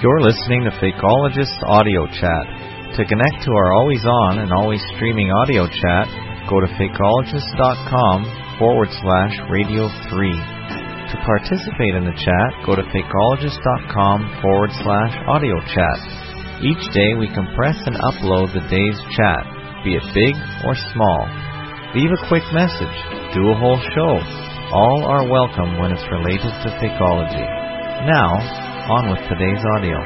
You're listening to Fakeologist Audio Chat. To connect to our always on and always streaming audio chat, go to fakeologist.com/radio 3. To participate in the chat, go to fakeologist.com/audio chat. Each day we compress and upload the day's chat, be it big or small. Leave a quick message, do a whole show. All are welcome when it's related to Fakeology. Now, on with today's audio.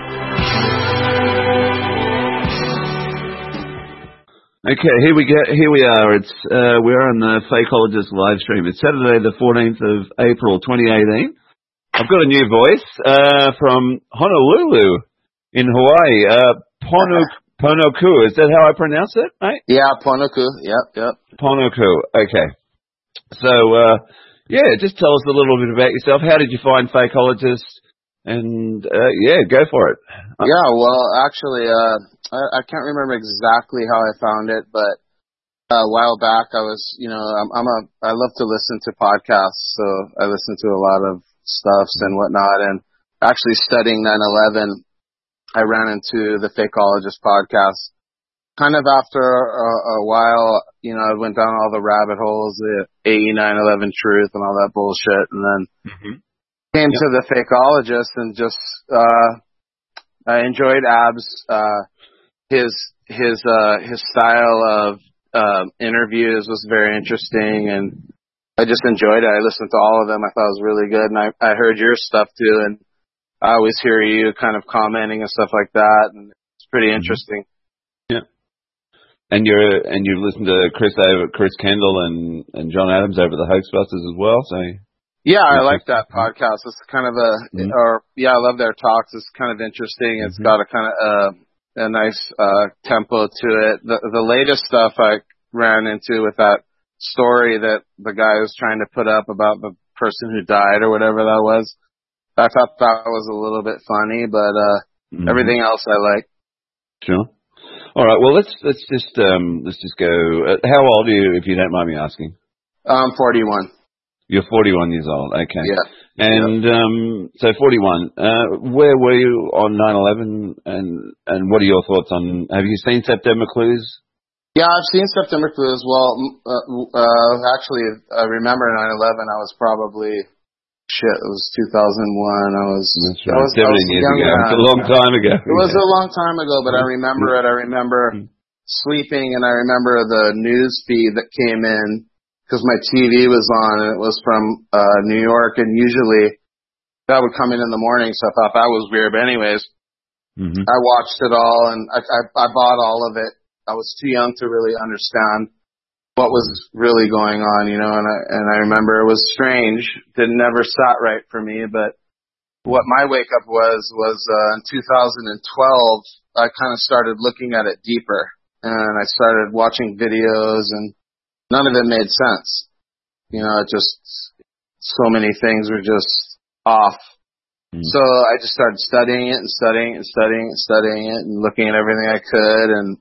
Okay, here we are. It's we're on the Fakeologist live stream. It's Saturday, the 14th of April, 2018. I've got a new voice from Honolulu in Hawaii. Ponoku. Is that how I pronounce it, mate? Yeah, Ponoku. Yep. Ponoku. Okay. So, just tell us a little bit about yourself. How did you find Fakeologist? And, go for it. Yeah, well, actually, I can't remember exactly how I found it, but a while back I was, I love to listen to podcasts, so I listen to a lot of stuffs and whatnot, and actually studying 9/11, I ran into the Fakeologist podcast. Kind of after a while, I went down all the rabbit holes, the 9/11 truth and all that bullshit, and then came to the Fakeologist and just I enjoyed Ab's his style of interviews was very interesting, and I just enjoyed it. I listened to all of them. I thought it was really good, and I heard your stuff too, and I always hear you kind of commenting and stuff like that, and it's pretty interesting. Yeah. And you listen to Chris Kendall and John Adams over the Hoaxbusters as well, so. Yeah, I like that podcast. It's kind of I love their talks. It's kind of interesting. It's got a kind of a nice tempo to it. The latest stuff I ran into with that story that the guy was trying to put up about the person who died or whatever that was. I thought that was a little bit funny, but everything else I like. Sure. All right. Well, let's just go. How old are you, if you don't mind me asking? I'm 41. You're 41 years old. Okay. Yeah. And so 41. Where were you on 9/11? And what are your thoughts on? Have you seen September Clues? Yeah, I've seen September Clues. Well, actually, I remember 9/11. I was probably. It was 2001. I was 17 years ago. It's a long time ago. It was a long time ago, but I remember it. I remember sleeping, and I remember the news feed that came in because my TV was on, and it was from New York, and usually that would come in the morning, so I thought that was weird. But anyways, I watched it all, and I bought all of it. I was too young to really understand what was really going on, and I remember it was strange. It never sat right for me, but what my wake up was in 2012, I kind of started looking at it deeper, and I started watching videos, and none of it made sense. Just so many things were just off. So I just started studying it and studying it and looking at everything I could, and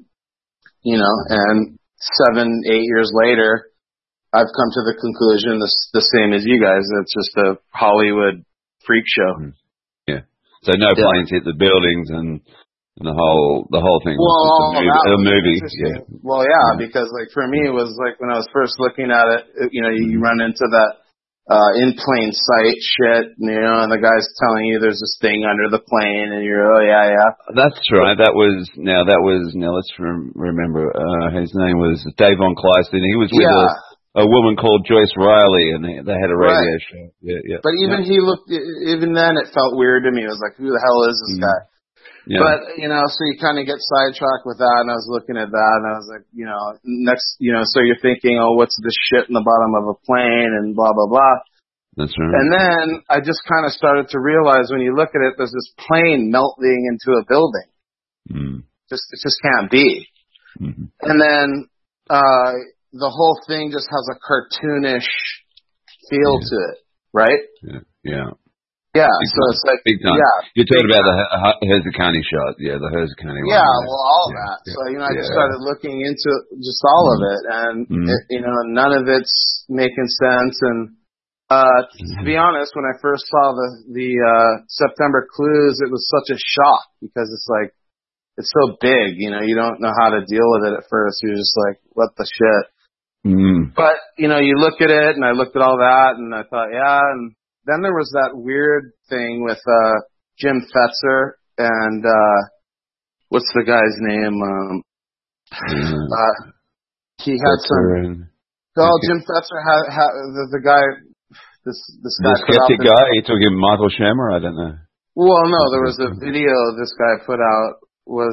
and 7-8 years later, I've come to the conclusion the same as you guys. It's just a Hollywood freak show. Yeah. So no planes hit the buildings and the whole thing was just a movie. Yeah. Well, because for me it was like when I was first looking at it, you run into that in plain sight shit, and the guy's telling you there's this thing under the plane, and you're, That's right. That was let's remember, his name was Dave Von Kleist, and he was with a woman called Joyce Riley, and they had a radio show. Yeah. But even even then it felt weird to me. It was like, who the hell is this guy? Yeah. But, so you kind of get sidetracked with that, and I was looking at that, and I was like, so you're thinking, what's this shit in the bottom of a plane, and blah, blah, blah. That's right. And then I just kind of started to realize when you look at it, there's this plane melting into a building. It just can't be. And then the whole thing just has a cartoonish feel to it, right? Yeah. Yeah, so it's like, big time. You're talking about the Herzakani shot, the Herzakani one. Yeah, well, all of that. So, I just started looking into just all of it, and, none of it's making sense, and To be honest, when I first saw the September Clues, it was such a shock because it's like, it's so big, you know, you don't know how to deal with it at first. You're just like, what the shit? But, you know, you look at it, and I looked at all that, and I thought, yeah, and then there was that weird thing with Jim Fetzer and what's the guy's name? He had some. Jim Fetzer had the guy. This guy. The skeptic guy. He took him Michael Shermer. I don't know. Well, no, there was a video this guy put out was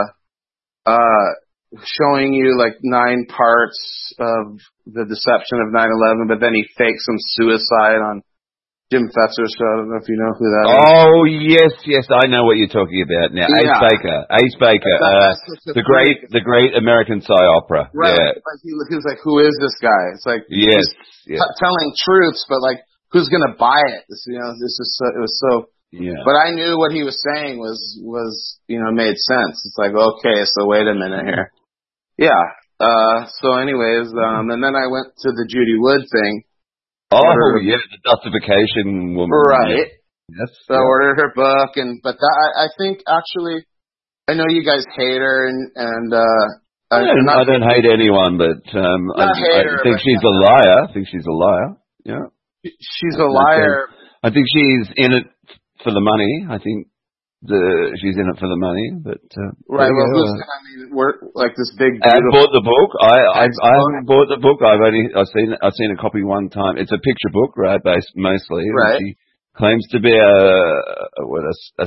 showing you like 9 parts of the deception of 9/11, but then he faked some suicide on Jim Fetzer, so I don't know if you know who that is. Oh, yes, I know what you're talking about now. Yeah. Ace Baker, the great American psy-opera. Right. Yeah. Like he was like, who is this guy? It's like, yes. Telling truths, but like, who's gonna buy it? You know, this is it was so. Yeah. But I knew what he was saying was you know, made sense. It's like, okay, so wait a minute here. Yeah. So anyways, and then I went to the Judy Wood thing. The Dustification woman. Right. Yes. So I ordered her book, but I think actually, I know you guys hate her, and I don't hate anyone, but I think she's a liar. I think she's a liar. Yeah. She's a liar. I think she's in it for the money. I think she's in it for the money, but right. Well, we're like this big. I bought the book. I haven't bought the book. I've seen a copy one time. It's a picture book, right? Based mostly. Right. She claims to be a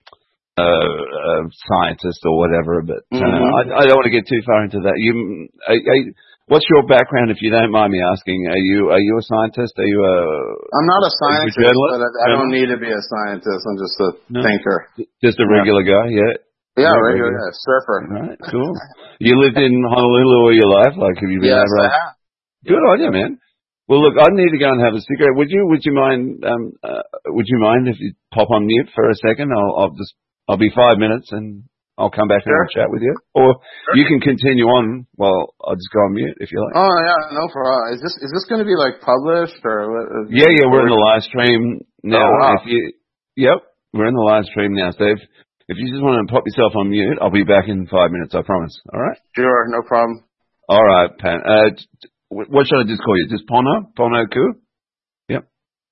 scientist or whatever, but I don't want to get too far into that. What's your background, if you don't mind me asking? Are you a scientist? Are you I'm not a scientist, but I don't need to be a scientist. I'm just a thinker. Just a regular guy, yeah. Yeah, regular surfer. All right, cool. You lived in Honolulu all your life, like have you been over? Yes, I have. Good on you, man. Well, look, I need to go and have a cigarette. Would you mind? Would you mind if you pop on mute for a second? I'll be 5 minutes and I'll come back and have a chat with you. Or you can continue on while I'll just go on mute if you like. Oh, yeah, no problem. Is this going to be like published or what? Yeah, we're in the live stream now. Oh, wow. Yep, we're in the live stream now, Steve. If you just want to pop yourself on mute, I'll be back in 5 minutes, I promise. All right? Sure, no problem. All right, Pan. What should I just call you? Just Pono? Pono Ku? Yep.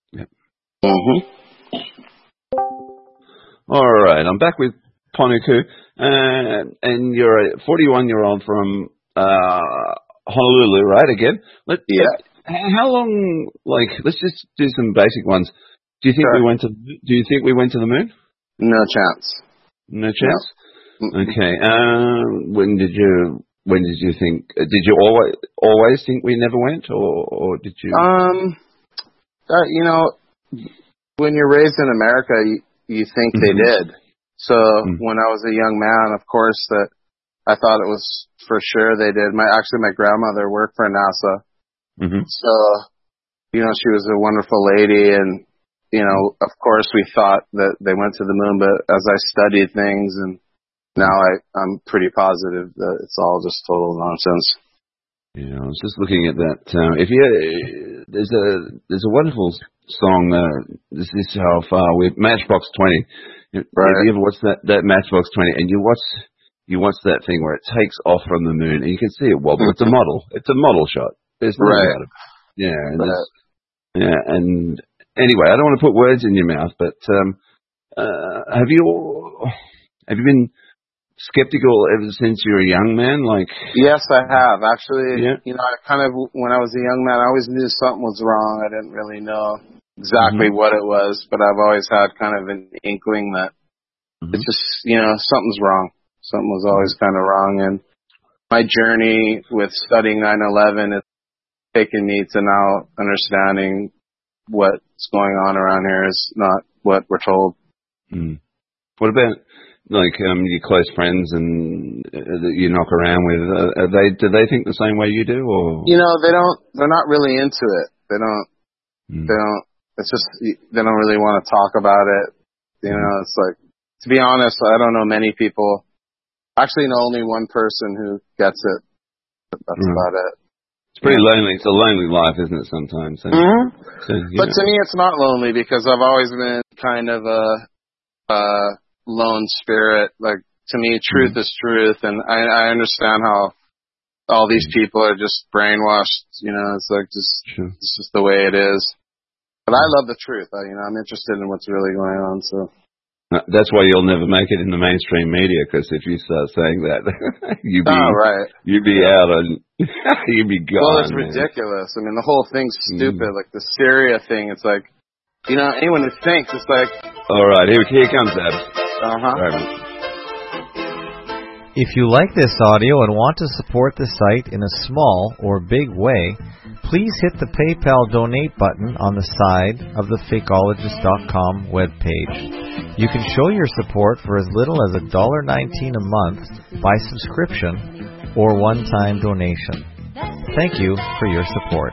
All right, I'm back with Pono Ku. And you're a 41-year-old from Honolulu, right? Again, how long? Like, let's just do some basic ones. Do you think we went to? Do you think we went to the moon? No chance. No chance. No. Okay. When did you think? Did you always think we never went, or did you? You know, when you're raised in America, you think they did. So when I was a young man, of course, that I thought it was for sure they did. My grandmother worked for NASA. So, you know, she was a wonderful lady, and, you know, of course we thought that they went to the moon, but as I studied things, and now I'm pretty positive that it's all just total nonsense. Yeah, I was just looking at that. There's a wonderful song, This Is How Far, with Matchbox 20. Right. Have you ever watched that Matchbox 20, and you watch that thing where it takes off from the moon, and you can see it wobble. It's a model. It's a model shot. There's no doubt. Yeah. And anyway, I don't want to put words in your mouth, but have you been skeptical ever since you were a young man? Like, yes, I have actually. Yeah. You know, I kind of, when I was a young man, I always knew something was wrong. I didn't really know exactly what it was, but I've always had kind of an inkling that it's just, you know, something's wrong. Something was always kind of wrong. And my journey with studying 9/11 has taken me to now understanding what's going on around here is not what we're told. What about, like, your close friends and that you knock around with? Do they think the same way you do, or? You know, they're not really into it. They don't. It's just, they don't really want to talk about it. You know, it's like, to be honest, I don't know many people. I actually know only one person who gets it. That's about it. It's pretty lonely. It's a lonely life, isn't it, sometimes? So, But to me, it's not lonely because I've always been kind of a lone spirit. Like, to me, truth is truth, and I understand how all these people are just brainwashed. You know, it's like it's just the way it is. But I love the truth. I'm interested in what's really going on. So that's why you'll never make it in the mainstream media, because if you start saying that, you'd be out and you'd be gone. Well, it's ridiculous. I mean, the whole thing's stupid. Like the Syria thing, it's like, anyone who thinks, it's like. All right, here comes that. Uh-huh. If you like this audio and want to support the site in a small or big way, please hit the PayPal donate button on the side of the Fakeologist.com webpage. You can show your support for as little as $1.19 a month by subscription or one-time donation. Thank you for your support.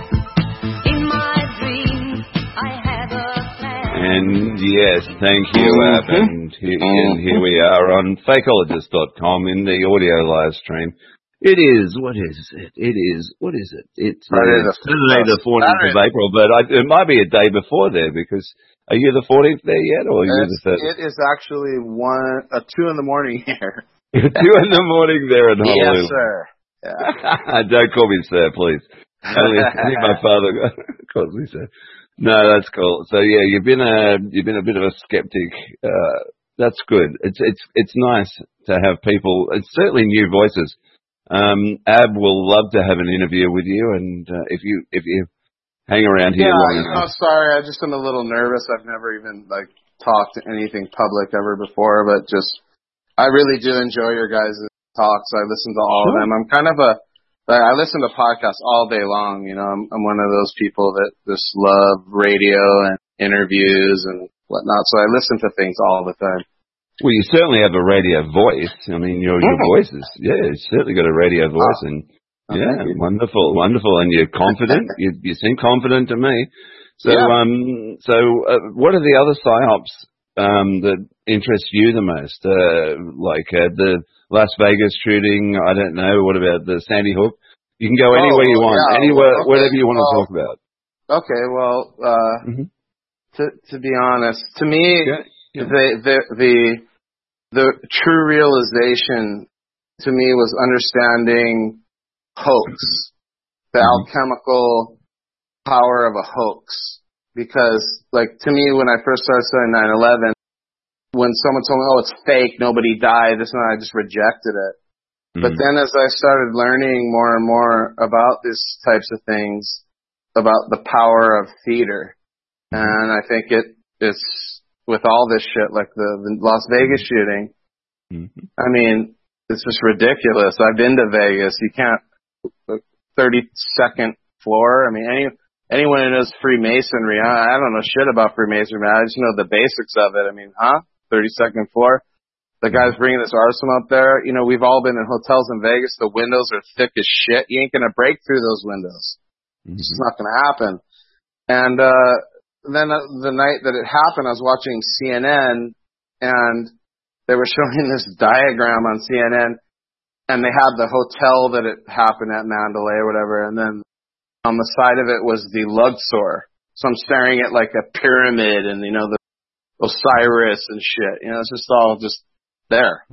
And yes, thank you, Ab. And here we are on Fakeologist.com in the audio live stream. It is, what is it? It's Saturday the 14th of April, but it might be a day before there, because are you the 14th there yet, or are you the 30th? It is actually 2 in the morning here. 2 in the morning there in Honolulu. Yes, sir. Yeah. Don't call me sir, please. Only my father calls me sir. No, that's cool. So yeah, you've been a bit of a skeptic. That's good. It's nice to have people. It's certainly new voices. Ab will love to have an interview with you, and if you hang around here long enough. Sorry, I just am a little nervous. I've never even talked to anything public ever before, but I really do enjoy your guys' talks. I listen to all of them. I'm kind of I listen to podcasts all day long. I'm one of those people that just love radio and interviews and whatnot. So I listen to things all the time. Well, you certainly have a radio voice. I mean, your voice is, you've certainly got a radio voice, and wonderful. And you're confident. You seem confident to me. So, what are the other psyops that interest you the most? Like the Las Vegas shooting, I don't know. What about the Sandy Hook? You can go anywhere you want, whatever you want to talk about. Okay, well, to be honest, to me, the true realization to me was understanding hoax, the alchemical power of a hoax. Because, to me, when I first started studying 9/11, when someone told me, it's fake, nobody died, this and that, I just rejected it. But then as I started learning more and more about these types of things, about the power of theater, and I think it's with all this shit, like the Las Vegas shooting, I mean, it's just ridiculous. I've been to Vegas. You can't, 32nd floor, I mean, anyone who knows Freemasonry, I don't know shit about Freemasonry, I just know the basics of it. I mean, 32nd floor. The guy's bringing this arsenal up there. We've all been in hotels in Vegas. The windows are thick as shit. You ain't going to break through those windows. It's just not going to happen. And then the night that it happened, I was watching CNN, and they were showing this diagram on CNN, and they had the hotel that it happened at, Mandalay or whatever, and then on the side of it was the Luxor. So I'm staring at like a pyramid and, the Osiris and shit. It's just all just there.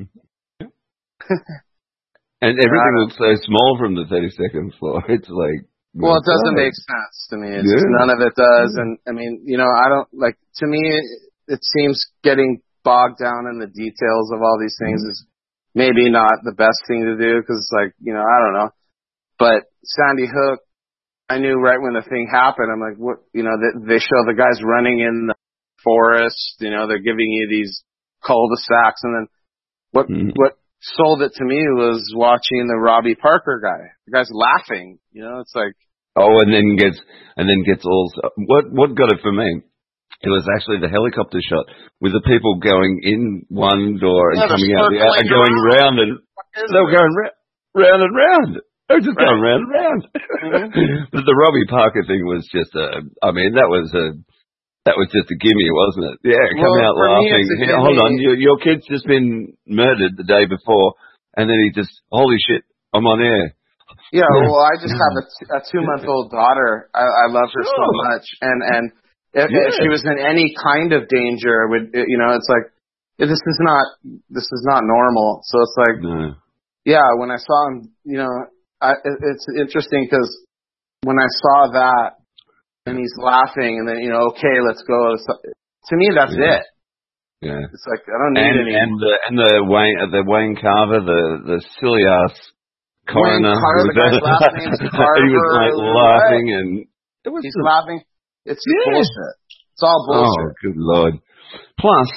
And everything looks so small from the 32nd floor. It's like... Well, it doesn't make sense to me. It's just none of it does. And, I mean, I don't, to me, it seems getting bogged down in the details of all these things is maybe not the best thing to do, because it's like, I don't know. But Sandy Hook, I knew right when the thing happened, I'm like, what, they show the guys running in the forest, they're giving you these cul-de-sacs, and then what sold it to me was watching the Robbie Parker guy. The guy's laughing, it's like. And then gets all, what got it for me? It was actually the helicopter shot with the people going in one door and coming out the other and going round, and they were going round and round. They were just going round and round. But the Robbie Parker thing was just that was just a gimme, wasn't it? Yeah, coming out laughing. Hold on, your kid's just been murdered the day before, and then he just, holy shit, I'm on air. Yeah, well, I just have a 2-month-old daughter. I love her so much, and if she was in any kind of danger, it's like this is not normal. So it's like, when I saw him, it's interesting because when I saw that and he's laughing, and then okay, let's go. To me, that's it. Yeah, it's like I don't need any. And the Wayne Carver, the silly ass coroner, Wayne Carver, the guy's last name's Carver. He was like laughing, and he's laughing. It's bullshit. It's all bullshit. Oh, good Lord! Plus,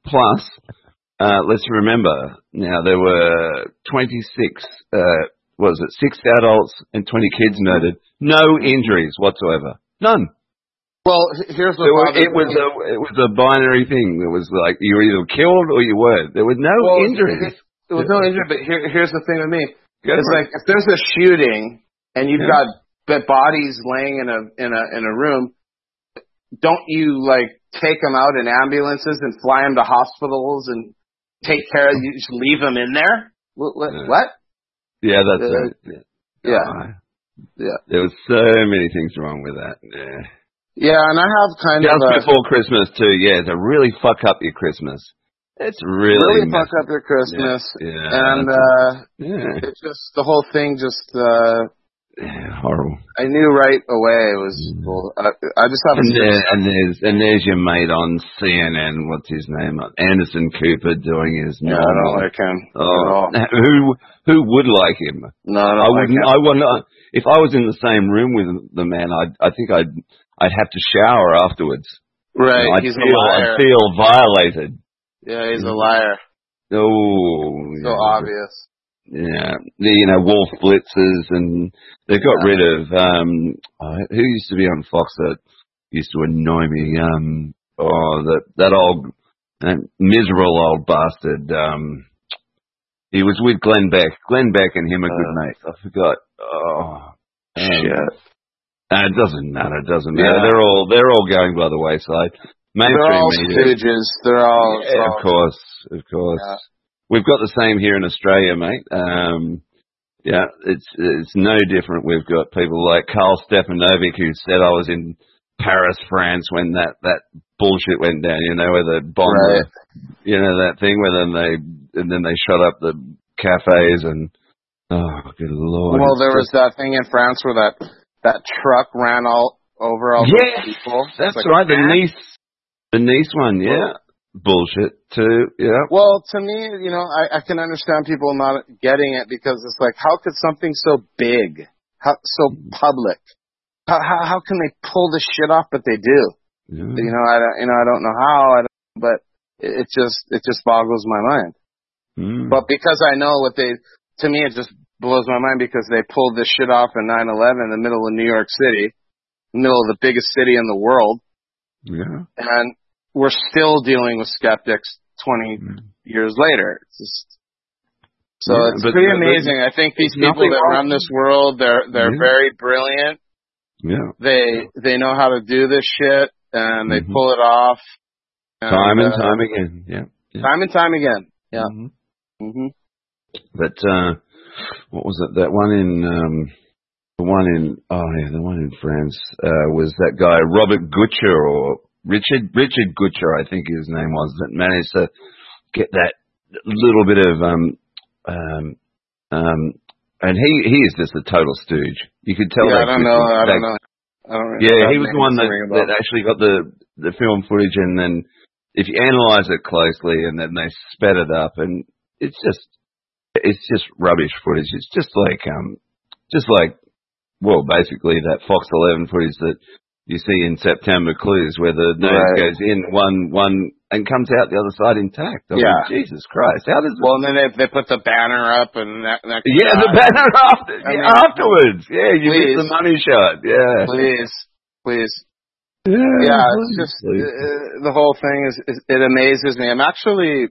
let's remember now there were 26. Was it 6 adults and 20 kids murdered? No injuries whatsoever. None. Well, here's the it was a binary thing. It was like you were either killed or you weren't. There was no injuries. There was no injury, but here's the thing with me. It's like if there's a shooting and you've got bodies laying in a room, don't you like take them out in ambulances and fly them to hospitals and take care of? You just leave them in there? What? Yeah, that's it. Yeah. There was so many things wrong with that. Yeah. Yeah, and I have kind just of before Christmas too. Yeah, to really fuck up your Christmas. It's really fuck up your Christmas. Yeah. And it's just the whole thing. Horrible. I knew right away it was. I just have. And there's your mate on CNN. What's his name? Anderson Cooper doing his. Yeah, I don't like him. Oh, who would like him? No, I wouldn't. I wouldn't. If I was in the same room with the man, I think I'd have to shower afterwards. Right, he's a liar. I'd feel violated. Yeah, he's a liar. Oh, so obvious. Yeah, Wolf Blitzers, and they've got rid of who used to be on Fox that used to annoy me. That old miserable old bastard. He was with Glenn Beck. Glenn Beck and him are good mates. I forgot. Oh, shit. It doesn't matter. Yeah. They're all going by the wayside. Mainstream media. Stooges. They're all. Of course. Yeah. We've got the same here in Australia, mate. It's no different. We've got people like Carl Stefanovic who said I was in Paris, France when that bullshit went down. Where the bomb, that thing where then they shut up the cafes and good Lord. Well, there was that thing in France where that truck ran all over all those people. That's like right. The Nice one, bullshit too. Yeah. Well, to me, I can understand people not getting it because it's like, how could something so big, so public, how can they pull this shit off? But they do. Yeah. I don't know how. But it just boggles my mind. Mm. But because I know to me, it just blows my mind because they pulled this shit off in 9/11 in the middle of New York City, middle of the biggest city in the world. Yeah. And we're still dealing with skeptics 20 years later. It's pretty amazing. I think these people that run this world, they're very brilliant. Yeah. They know how to do this shit and they pull it off. Time and time again. Yeah. Time and time again. Yeah. Mm-hmm. Mm-hmm. But what was it? That one in the one in France was that guy Robert Gutcher or Richard Gutcher, I think his name was, that managed to get that little bit of and he is just a total stooge. You could tell. Yeah, I don't know. He was the one that actually got the film footage, and then if you analyze it closely, and then they sped it up, and it's just rubbish footage. It's just like basically that Fox 11 footage that you see in September Clues, where the nose goes in one and comes out the other side intact. I mean, Jesus Christ! How does? Well, and then they put the banner up and that. The banner afterwards. Yeah, you get the money shot. Yeah, please. Yeah, it's just the whole thing is it amazes me. I'm actually,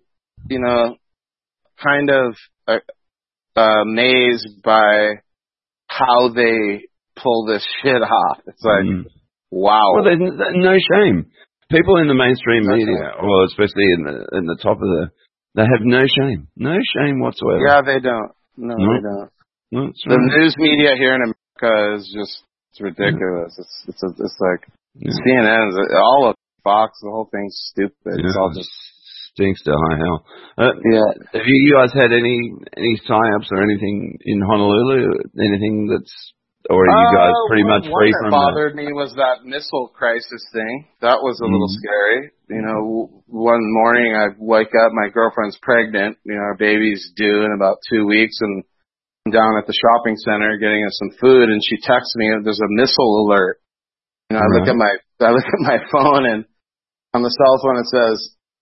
kind of amazed by how they pull this shit off. It's like. Wow. Well, there's no shame. People in the mainstream media, or especially in the top of they have no shame. No shame whatsoever. Yeah, they don't. No, they don't. That's The right. news media here in America is it's ridiculous. It's like CNN, all of Fox, the whole thing's stupid. It's all just stinks to high hell. yeah. Have you guys had any psyops or anything in Honolulu? Anything or are you guys pretty much free from that? What bothered me was that missile crisis thing. That was a little scary. You know, one morning I wake up, my girlfriend's pregnant. You know, our baby's due in about 2 weeks, and I'm down at the shopping center getting us some food, and she texts me, there's a missile alert. You know, I look at my phone, and on the cell phone it says,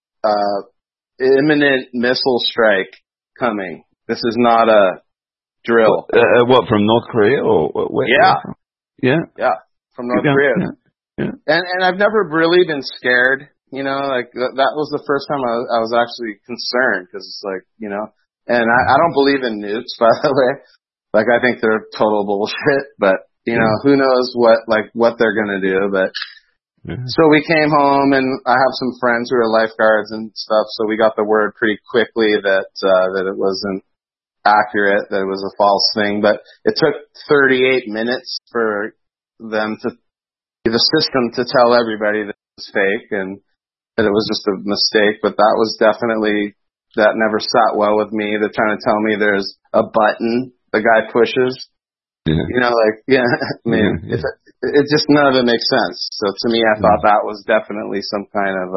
imminent missile strike coming. This is not a drill. What, from North Korea or where? Yeah, from North Korea. Yeah. And I've never really been scared. You know, like that was the first time I was actually concerned, because it's like, you know, and I don't believe in nukes, by the way. Like, I think they're total bullshit, but you know, who knows what they're gonna do. But so we came home, and I have some friends who are lifeguards and stuff, so we got the word pretty quickly that it wasn't accurate, that it was a false thing. But it took 38 minutes for them to, the system, to tell everybody that it was fake and that it was just a mistake. But that was definitely, that never sat well with me. They're trying to tell me there's a button the guy pushes. Yeah. You know, like, I mean, it just, none of it makes sense. So to me, I thought that was definitely some kind of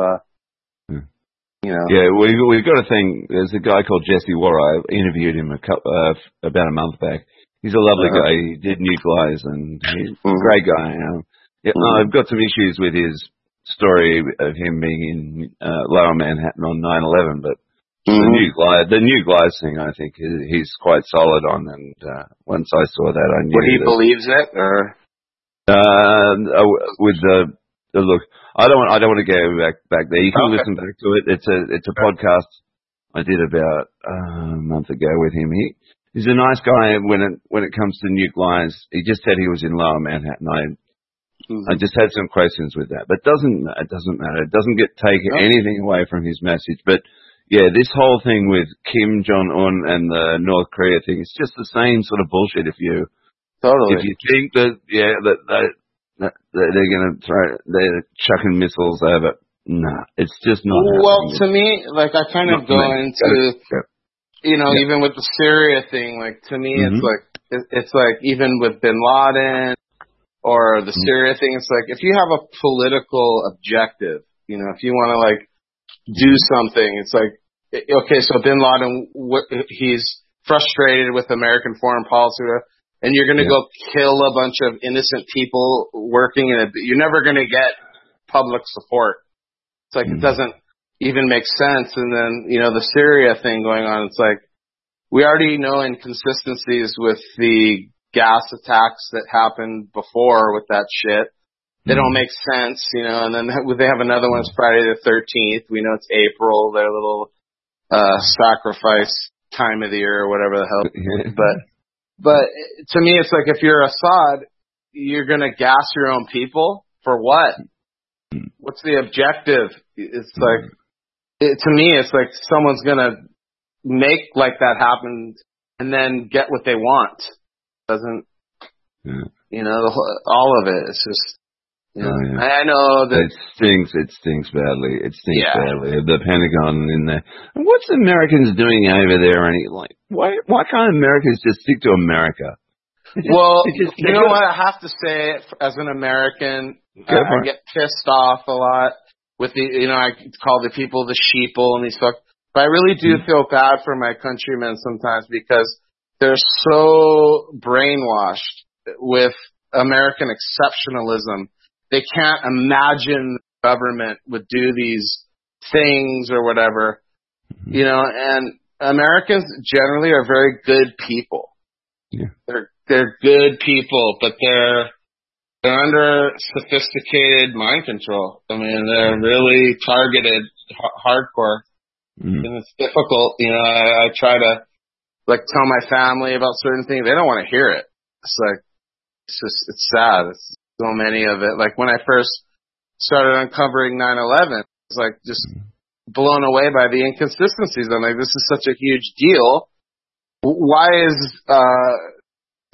you know. Yeah, we've got a thing. There's a guy called Jesse Warr. I interviewed him about a month back. He's a lovely guy. He did Nuke Lies, and he's a great guy. I've got some issues with his story of him being in Lower Manhattan on 9/11, but the Nuke Lies thing, I think he's quite solid on. And once I saw that, I knew. But he believes it, or with the look. I don't want to go back there. You can listen back to it. It's a podcast I did about a month ago with him. He's a nice guy when it comes to Nuke Lies. He just said he was in Lower Manhattan. I just had some questions with that, but it doesn't matter. It doesn't take anything away from his message. But yeah, this whole thing with Kim Jong Un and the North Korea thing, it's just the same sort of bullshit. If you think that they're going to they're chucking missiles over. Nah, it's just not happening. Well, to me, like, I kind of go into, you know, even with the Syria thing, like, to me, it's like even with Bin Laden or the Syria thing, it's like, if you have a political objective, you know, if you want to, like, do something, it's like, okay, so Bin Laden, he's frustrated with American foreign policy, and you're going to go kill a bunch of innocent people working in it. You're never going to get public support. It's like, it doesn't even make sense. And then, you know, the Syria thing going on, it's like, we already know inconsistencies with the gas attacks that happened before with that shit. They don't make sense, you know, and then they have another one. It's Friday the 13th. We know it's April, their little sacrifice time of the year or whatever the hell. But to me, it's like, if you're Assad, you're going to gas your own people for what? What's the objective? It's like, to me, it's like someone's going to make like that happen and then get what they want. Doesn't, you know, all of it. It's just, you know, I know that it stings badly. It stings badly. The Pentagon in there. And what's Americans doing over there? And why can't Americans just stick to America? Well, you know what? I have to say, as an American, I get pissed off a lot with the, you know, I call the people the sheeple and these folks. But I really do feel bad for my countrymen sometimes, because they're so brainwashed with American exceptionalism. They can't imagine the government would do these things or whatever, you know, and Americans generally are very good people. Yeah. They're good people, but they're under sophisticated mind control. I mean, they're really targeted hardcore. And it's difficult, you know. I try to, like, tell my family about certain things. They don't want to hear it. It's like, it's sad. It's so many of it. Like, when I first started uncovering 9/11, it's like just blown away by the inconsistencies. I'm like, this is such a huge deal. Why is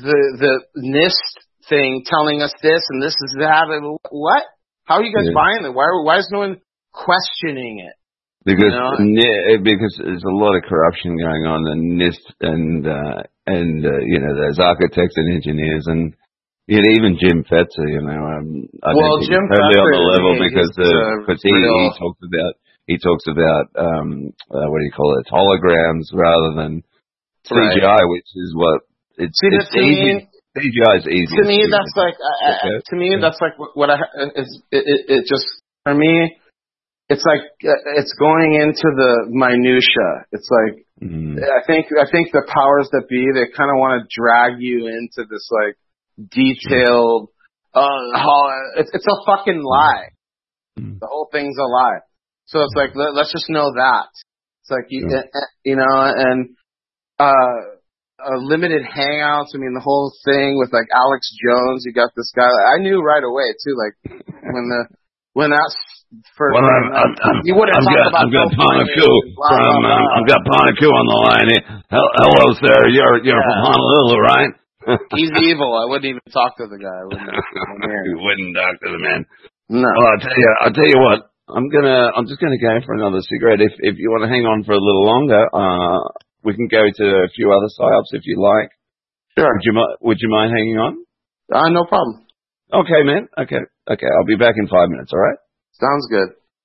the NIST thing telling us this and this is that. What? How are you guys buying it? Why is no one questioning it? Because because there's a lot of corruption going on, and NIST and there's architects and engineers, and even Jim Fetzer, I don't think Jim he's totally on the Fetzer, level because he talks about what do you call it, holograms rather than CGI, which is what it's easy. CGI is easy. To me, that's like that's like what it just for me. It's like it's going into the minutia. It's like I think the powers that be, they kind of want to drag you into this like detailed. It's a fucking lie. The whole thing's a lie. So it's like let's just know that. It's like and limited hangouts. I mean, the whole thing with like Alex Jones. You got this guy. I knew right away too. Like when that's first. You wouldn't talk about. I've got Panaku from. I've got Panaku on the line here. Hello, sir. You're from Honolulu, right? He's evil. I wouldn't even talk to the guy. You wouldn't talk to the man. No. Well, I'll tell you what. I'm just gonna go for another cigarette. If you want to hang on for a little longer, we can go to a few other psyops if you like. Sure. Would you mind hanging on? No problem. Okay, man. Okay. I'll be back in 5 minutes. All right. Sounds good.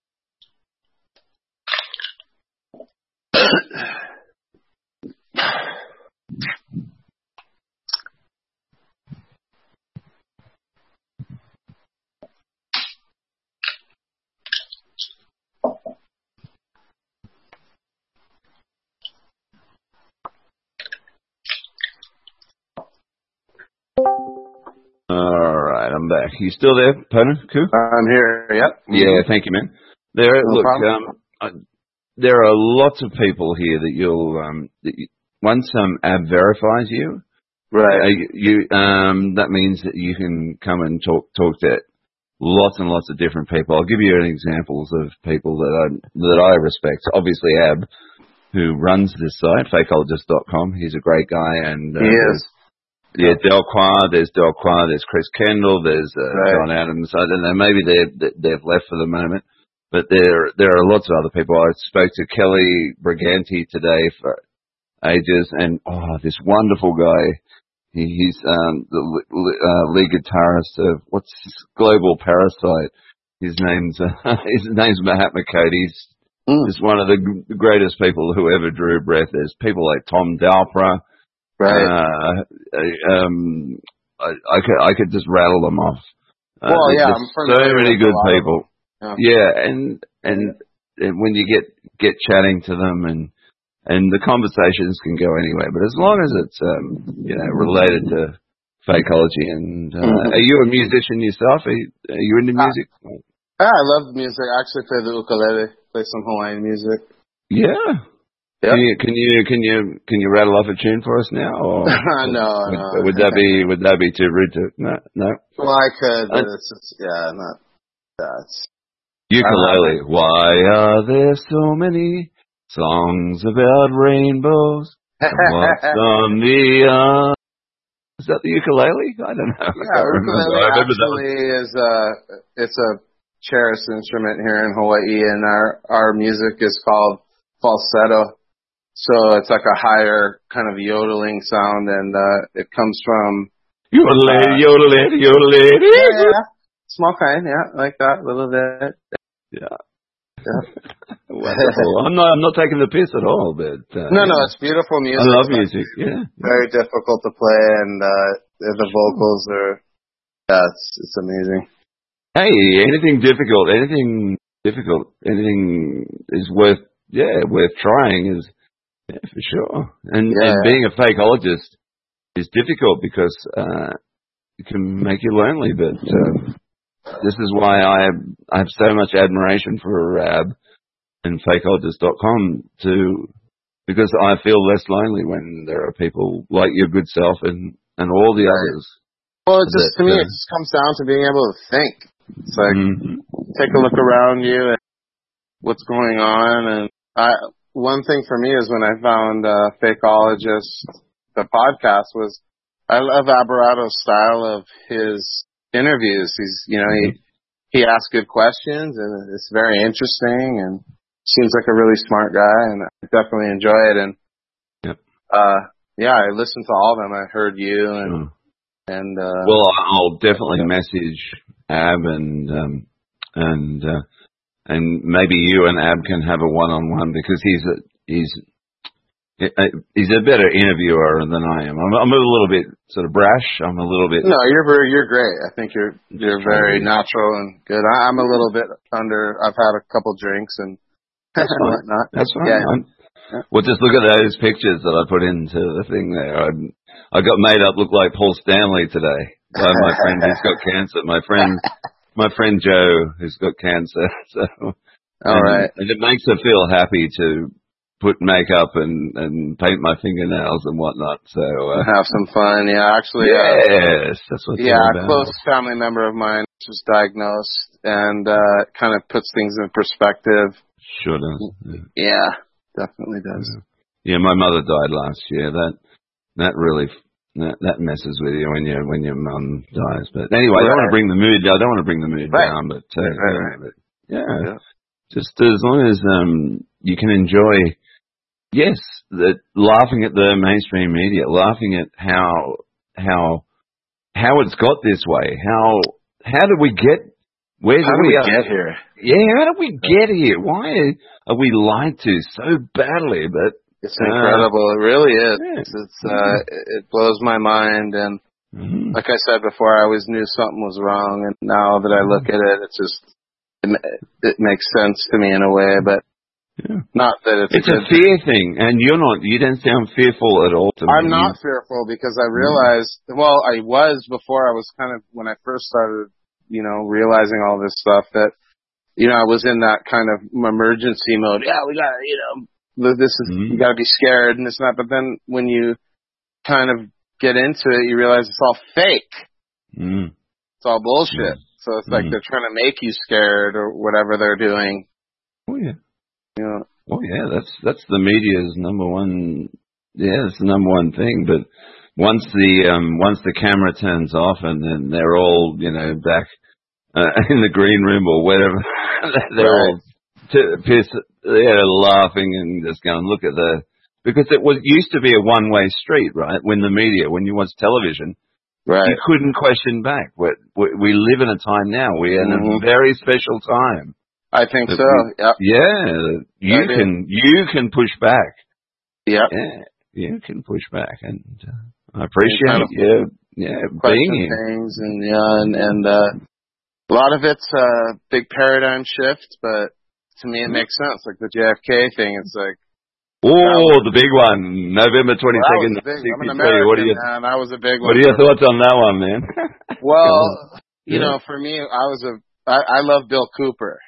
All right, I'm back. You still there, Panaku? I'm here. Yep. Yeah, thank you, man. There are lots of people here that once AB verifies you, right? That means that you can come and talk to lots and lots of different people. I'll give you examples of people that I respect. Obviously, AB, who runs this site, fakeologist.com. He's a great guy, and he is. Yeah, Delqua, there's Chris Kendall, there's John Adams. I don't know, maybe they've left for the moment, but there are lots of other people. I spoke to Kelly Briganti today for ages, and this wonderful guy. He's the lead guitarist of what's this Global Parasite. His name's Mahatma Cody. He's one of the greatest people who ever drew breath. There's people like Tom Dalpra. Right. I could just rattle them off. I'm so many good people. Yeah, and when you get chatting to them, and the conversations can go anywhere, but as long as it's related to fakeology. And are you a musician yourself? Are you into music? I love music. I actually play the ukulele, play some Hawaiian music. Yeah. Yep. Can you rattle off a tune for us now? Or no. Would that be too rude to? No. Well, I could, but it's not. That's ukulele. Why are there so many songs about rainbows? What's on the is that the ukulele? I don't know. Yeah, ukulele actually it's a cherished instrument here in Hawaii, and our music is called falsetto. So it's like a higher kind of yodeling sound, and it comes from yodeling. Yeah. Small kind, like that, a little bit. Yeah. Wonderful. I'm not taking the piss at all, but no, it's beautiful music. I love music. Yeah. Very difficult to play, and the vocals are. It's amazing. Hey, anything difficult, anything is worth trying is. Yeah, for sure. And being a fakeologist is difficult because it can make you lonely. But this is why I have so much admiration for AB and fakeologist.com because I feel less lonely when there are people like your good self and all the others. Well, to me, it just comes down to being able to think. It's like take a look around you and what's going on, and one thing for me is when I found Fakeologist, the podcast, was I love Alvarado's style of his interviews. He's, he asks good questions, and it's very interesting, and seems like a really smart guy, and I definitely enjoy it. And I listened to all of them. I heard you, and well, I'll definitely message Ab, and maybe you and Ab can have a one-on-one, because he's a better interviewer than I am. I'm a little bit sort of brash. I'm a little bit. No, you're great. I think you're very natural and good. I'm a little bit under. I've had a couple drinks and whatnot. That's right. Yeah. Well, just look at those pictures that I put into the thing there. I got made up look like Paul Stanley today by my friend who's got cancer. My friend Joe who's got cancer. So, all right. And it makes her feel happy to put makeup and paint my fingernails and whatnot. So have some fun. Yeah, actually. Yes, that's what. Yeah, a close family member of mine was diagnosed, and kind of puts things in perspective. Sure does. Yeah, definitely does. Yeah, my mother died last year. That really that messes with you when your mum dies. But anyway, I don't want to bring the mood. I don't want to bring the mood down. But but yeah, just as long as you can enjoy. Yes, laughing at the mainstream media, laughing at how it's got this way. How did we get? Where did we get here? Yeah, how did we get here? Why are we lied to so badly? But it's incredible. It really is. Yeah. It blows my mind. And like I said before, I always knew something was wrong. And now that I look at it, it makes sense to me in a way. But not that it's a fear thing, and you don't sound fearful at all to me. I'm not fearful, because I realized, well, I was before. I was kind of, when I first started, realizing all this stuff, that, I was in that kind of emergency mode. Yeah, we got, this is, you got to be scared and this and that. But then when you kind of get into it, you realize it's all fake. It's all bullshit. So it's like they're trying to make you scared or whatever they're doing. Oh, yeah. Oh yeah, that's the media's number one. Yeah, it's the number one thing. But once the camera turns off and then they're all back in the green room or whatever, they're all pissed. They're laughing and just going, look at because it used to be a one-way street, right? When you watch television, right, you couldn't question back. We live in a time now. We're in a very special time. I think so. Yeah, you can push back. Yep. Yeah, you can push back, and I appreciate you. Yeah, being here. Things and a lot of it's a big paradigm shift, but to me it makes sense. Like the JFK thing, it's like. The big one, November 22nd. I'm an American, man. I was a big one. What are your thoughts on that one, man? Well, for me, I love Bill Cooper.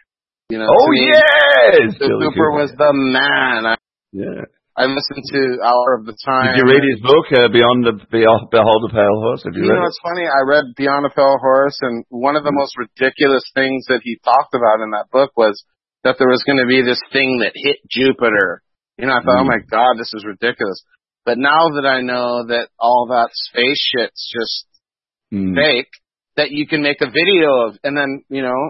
Yes! Bill Cooper was the man. I listened to Hour of the Time. Did you read his book, Behold the Pale Horse? Have you read it? It's funny. I read Beyond the Pale Horse, and one of the most ridiculous things that he talked about in that book was that there was going to be this thing that hit Jupiter. I thought, oh my God, this is ridiculous. But now that I know that all that space shit's just fake, that you can make a video of, and then,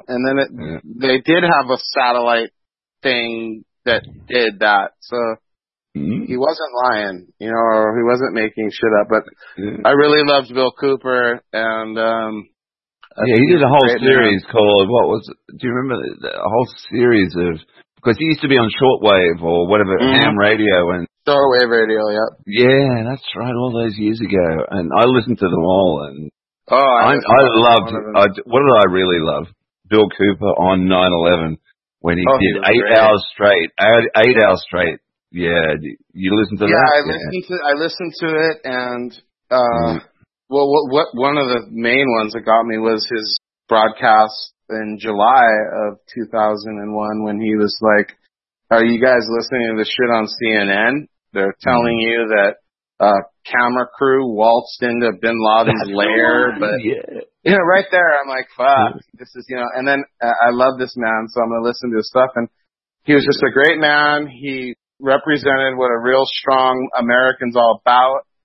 they did have a satellite thing that did that. So he wasn't lying, or he wasn't making shit up. But I really loved Bill Cooper, and he did a whole series called, what was it? Do you remember a whole series of, because he used to be on shortwave or whatever, ham radio and shortwave radio, yeah, that's right, all those years ago, and I listened to them all, and I loved. What did I really love? Bill Cooper on 9/11 when he did 8 hours straight. 8 hours straight. Yeah, you listened to that? I listened to it, and what one of the main ones that got me was his broadcast in July of 2001 when he was like, "Are you guys listening to the shit on CNN? They're telling you that." Camera crew waltzed into Bin Laden's lair, but right there, I'm like, fuck, this is, and then I love this man, so I'm going to listen to his stuff, and he was just a great man. He represented what a real strong American's all about,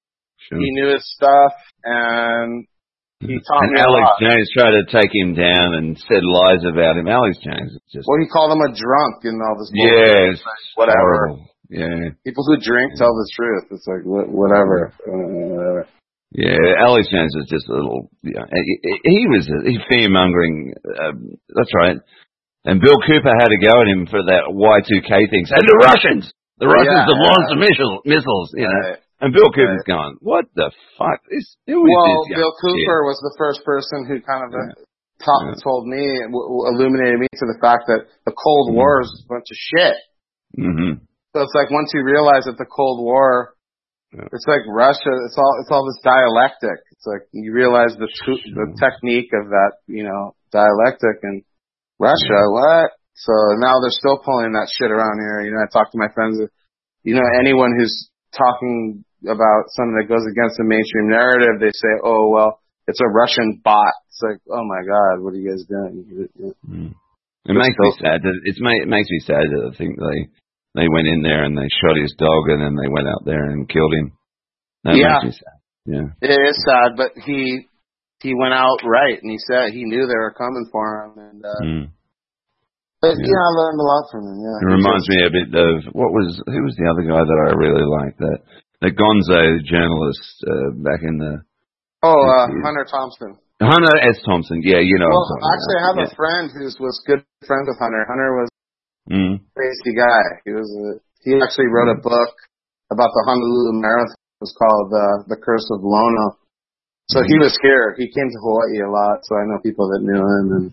Sure. he knew his stuff, and he taught me a Alex lot. Jones tried to take him down and said lies about him. Alex Jones is just... Well, he called him a drunk and all this yeah, bullshit. Whatever. Horrible. Yeah. People who drink tell the truth. It's like, whatever. Yeah, Alex Jones is just a little... Yeah, he's fear-mongering. That's right. And Bill Cooper had to go at him for that Y2K thing. Say, the Russians have launched the missiles, you know. Right. And Bill Cooper's going, what the fuck? Who is this guy? Bill Cooper was the first person who kind of told me, illuminated me to the fact that the Cold War is a bunch of shit. Mm-hmm. So it's like once you realize that the Cold War, it's like Russia. It's all this dialectic. It's like you realize the technique of that, dialectic, and Russia. What? So now they're still pulling that shit around here. I talk to my friends. Anyone who's talking about something that goes against the mainstream narrative, they say, "Oh well, it's a Russian bot." It's like, oh my God, what are you guys doing? It makes me sad. It makes me sad that I think they went in there and they shot his dog and then they went out there and killed him. That makes me sad. Yeah, it is sad, but he went out right and he said he knew they were coming for him, and but I learned a lot from him. Yeah, it reminds me a bit of who was the other guy that I really liked, the Gonzo journalist back in the Hunter Thompson. Hunter S. Thompson, yeah, Well, actually, I have a friend who was good friends with Hunter. Hunter was a crazy guy. He actually wrote a book about the Honolulu Marathon. It was called The Curse of Lono. So he was here. He came to Hawaii a lot, so I know people that knew him, and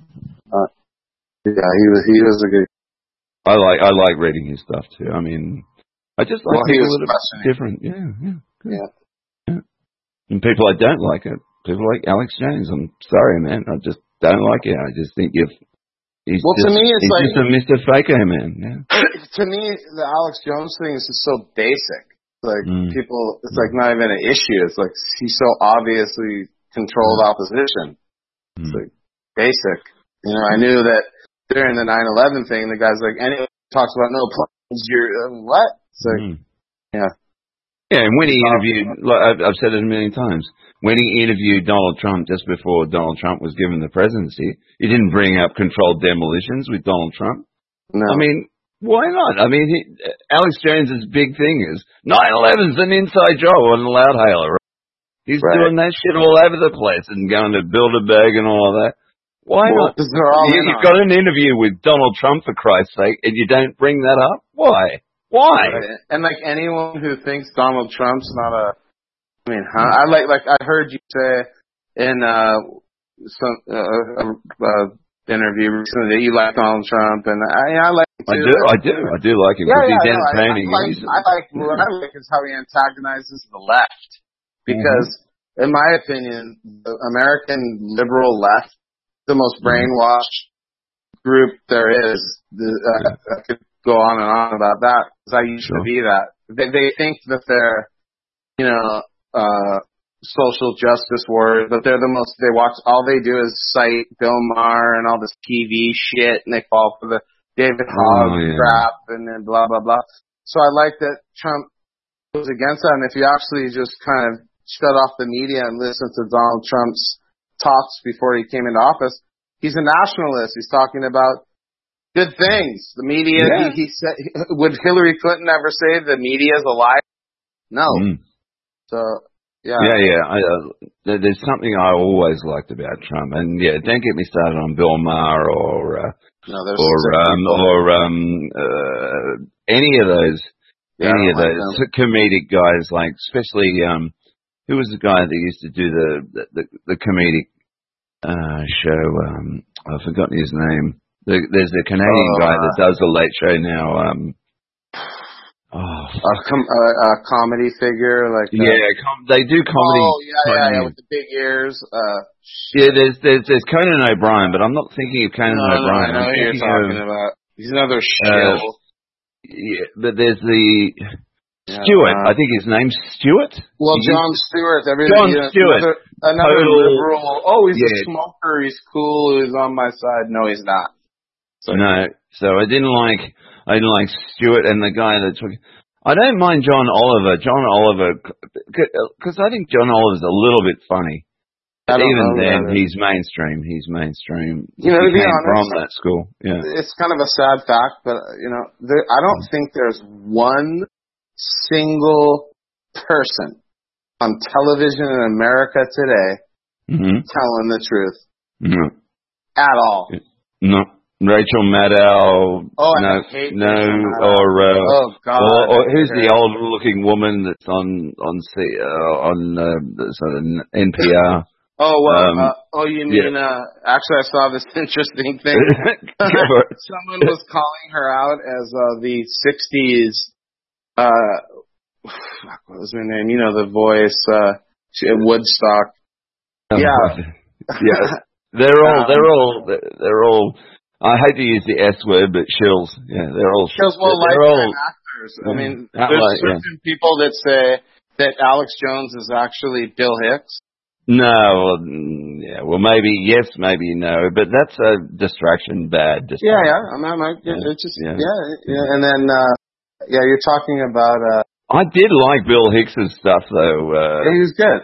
he was a good. I like reading his stuff too. I mean, I just like people that are different. Yeah. And people I don't like it. People like Alex Jones. I'm sorry, man. I just don't like it. I just think he's to me, it's like just a Mr. Faker, man. Yeah. To me, the Alex Jones thing is just so basic. Like people, it's like not even an issue. It's like he's so obviously controlled opposition. It's like basic. I knew that during the 9/11 thing, the guy's like, anyone talks about no planes, you're what? It's like, yeah. Yeah, and when he interviewed, like I've said it a million times, when he interviewed Donald Trump just before Donald Trump was given the presidency, he didn't bring up controlled demolitions with Donald Trump. No. I mean, why not? I mean, Alex Jones's big thing is 9/11's an inside job on a loudhailer. Right? He's doing that shit all over the place and going to Bilderberg and all of that. Why not? You've got an interview with Donald Trump, for Christ's sake, and you don't bring that up? Why? Right. And like anyone who thinks Donald Trump's not I heard you say in some interview recently that you like Donald Trump, and I like him too. I do like him because he's entertaining. What I like is how he antagonizes the left, because in my opinion, the American liberal left, the most brainwashed group there is. I could go on and on about that, because I used to be that. They think that they're, social justice warriors, but they're all they do is cite Bill Maher and all this TV shit, and they fall for the David Hogg crap and then blah, blah, blah. So I like that Trump goes against that, and if you actually just kind of shut off the media and listen to Donald Trump's talks before he came into office, he's a nationalist. He's talking about good things. The media, he said, would Hillary Clinton ever say the media is a lie? No. So, yeah. There's something I always liked about Trump, and don't get me started on Bill Maher or any of those comedic guys, like especially who was the guy that used to do the comedic show? I've forgotten his name. There's a Canadian guy that does the Late Show now. A comedy figure, like they do comedy. With the big ears. There's Conan O'Brien, but I'm not thinking of Conan O'Brien. I know who you're talking about. He's another shill. But there's the Stewart. I think his name's Stewart. Well, Jon Stewart. Stewart. Another liberal. Oh, he's a smoker. He's cool. He's on my side. No, he's not. So I didn't like Stewart and the guy that's. I don't mind John Oliver. Because I think John Oliver's a little bit funny. But even then, he's mainstream. He's mainstream. You know, to be honest, from that school. Yeah. It's kind of a sad fact, but I don't think there's one single person on television in America today telling the truth. No. At all. No. Rachel Maddow. Oh, no, I hate no, Rachel Maddow. or God. Or who's the old-looking woman that's on NPR? Oh, well, you mean, actually I saw this interesting thing. Someone was calling her out as the 60s, what was her name? You know, the voice, Woodstock. Yeah. Yeah. They're all, I hate to use the S word, but shills. Yeah, they're all shills. Well, lifetime actors. I mean, there's certain people that say that Alex Jones is actually Bill Hicks. No, well, maybe yes, maybe no, but that's a distraction, bad distraction. And then, you're talking about, I did like Bill Hicks's stuff, though. He was good.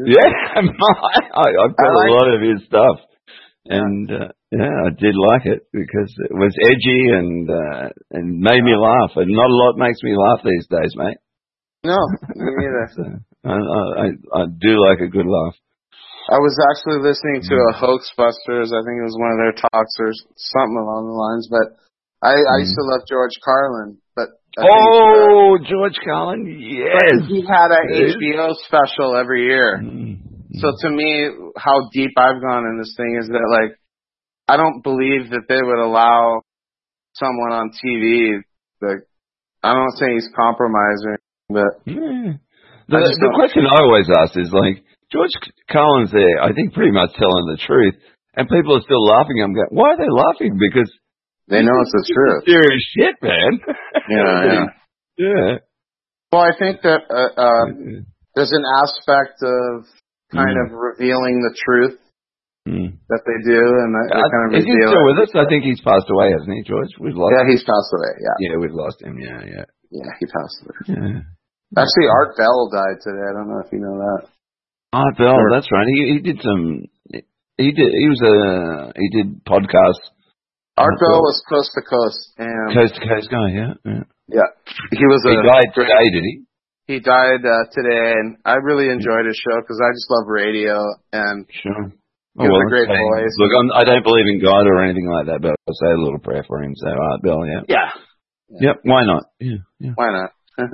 I've got a lot of his stuff. And, I did like it because it was edgy and made me laugh. And not a lot makes me laugh these days, mate. No, me neither. So, I do like a good laugh. I was actually listening to a Hoaxbusters. I think it was one of their talks or something along the lines. But I used to love George Carlin. But George Carlin, yes. But he had an HBO special every year. So to me, how deep I've gone in this thing is that, like, I don't believe that they would allow someone on TV. Like, I'm not saying he's compromising, but the question I always ask is, like, George Carlin's there, I think, pretty much telling the truth, and people are still laughing. I'm going, why are they laughing? Because they know it's the truth. Serious shit, man. Yeah. Well, I think that there's an aspect of kind of revealing the truth that they do, and they kind of is he still with us? I think he's passed away, hasn't he, George? We've lost him. He's passed away. Yeah, we've lost him. Yeah, he passed away. Yeah. Actually, Art Bell died today. I don't know if you know that. Art Bell, that's right. He did some. He did podcasts. Art Bell was Coast to Coast and Coast to Coast guy. Yeah. He was. He died today, did he? He died today, and I really enjoyed his show because I just love radio and he has a great voice. Look, I don't believe in God or anything like that, but I'll say a little prayer for him. So Art Bell, Yep. Why not? Yeah. Why not?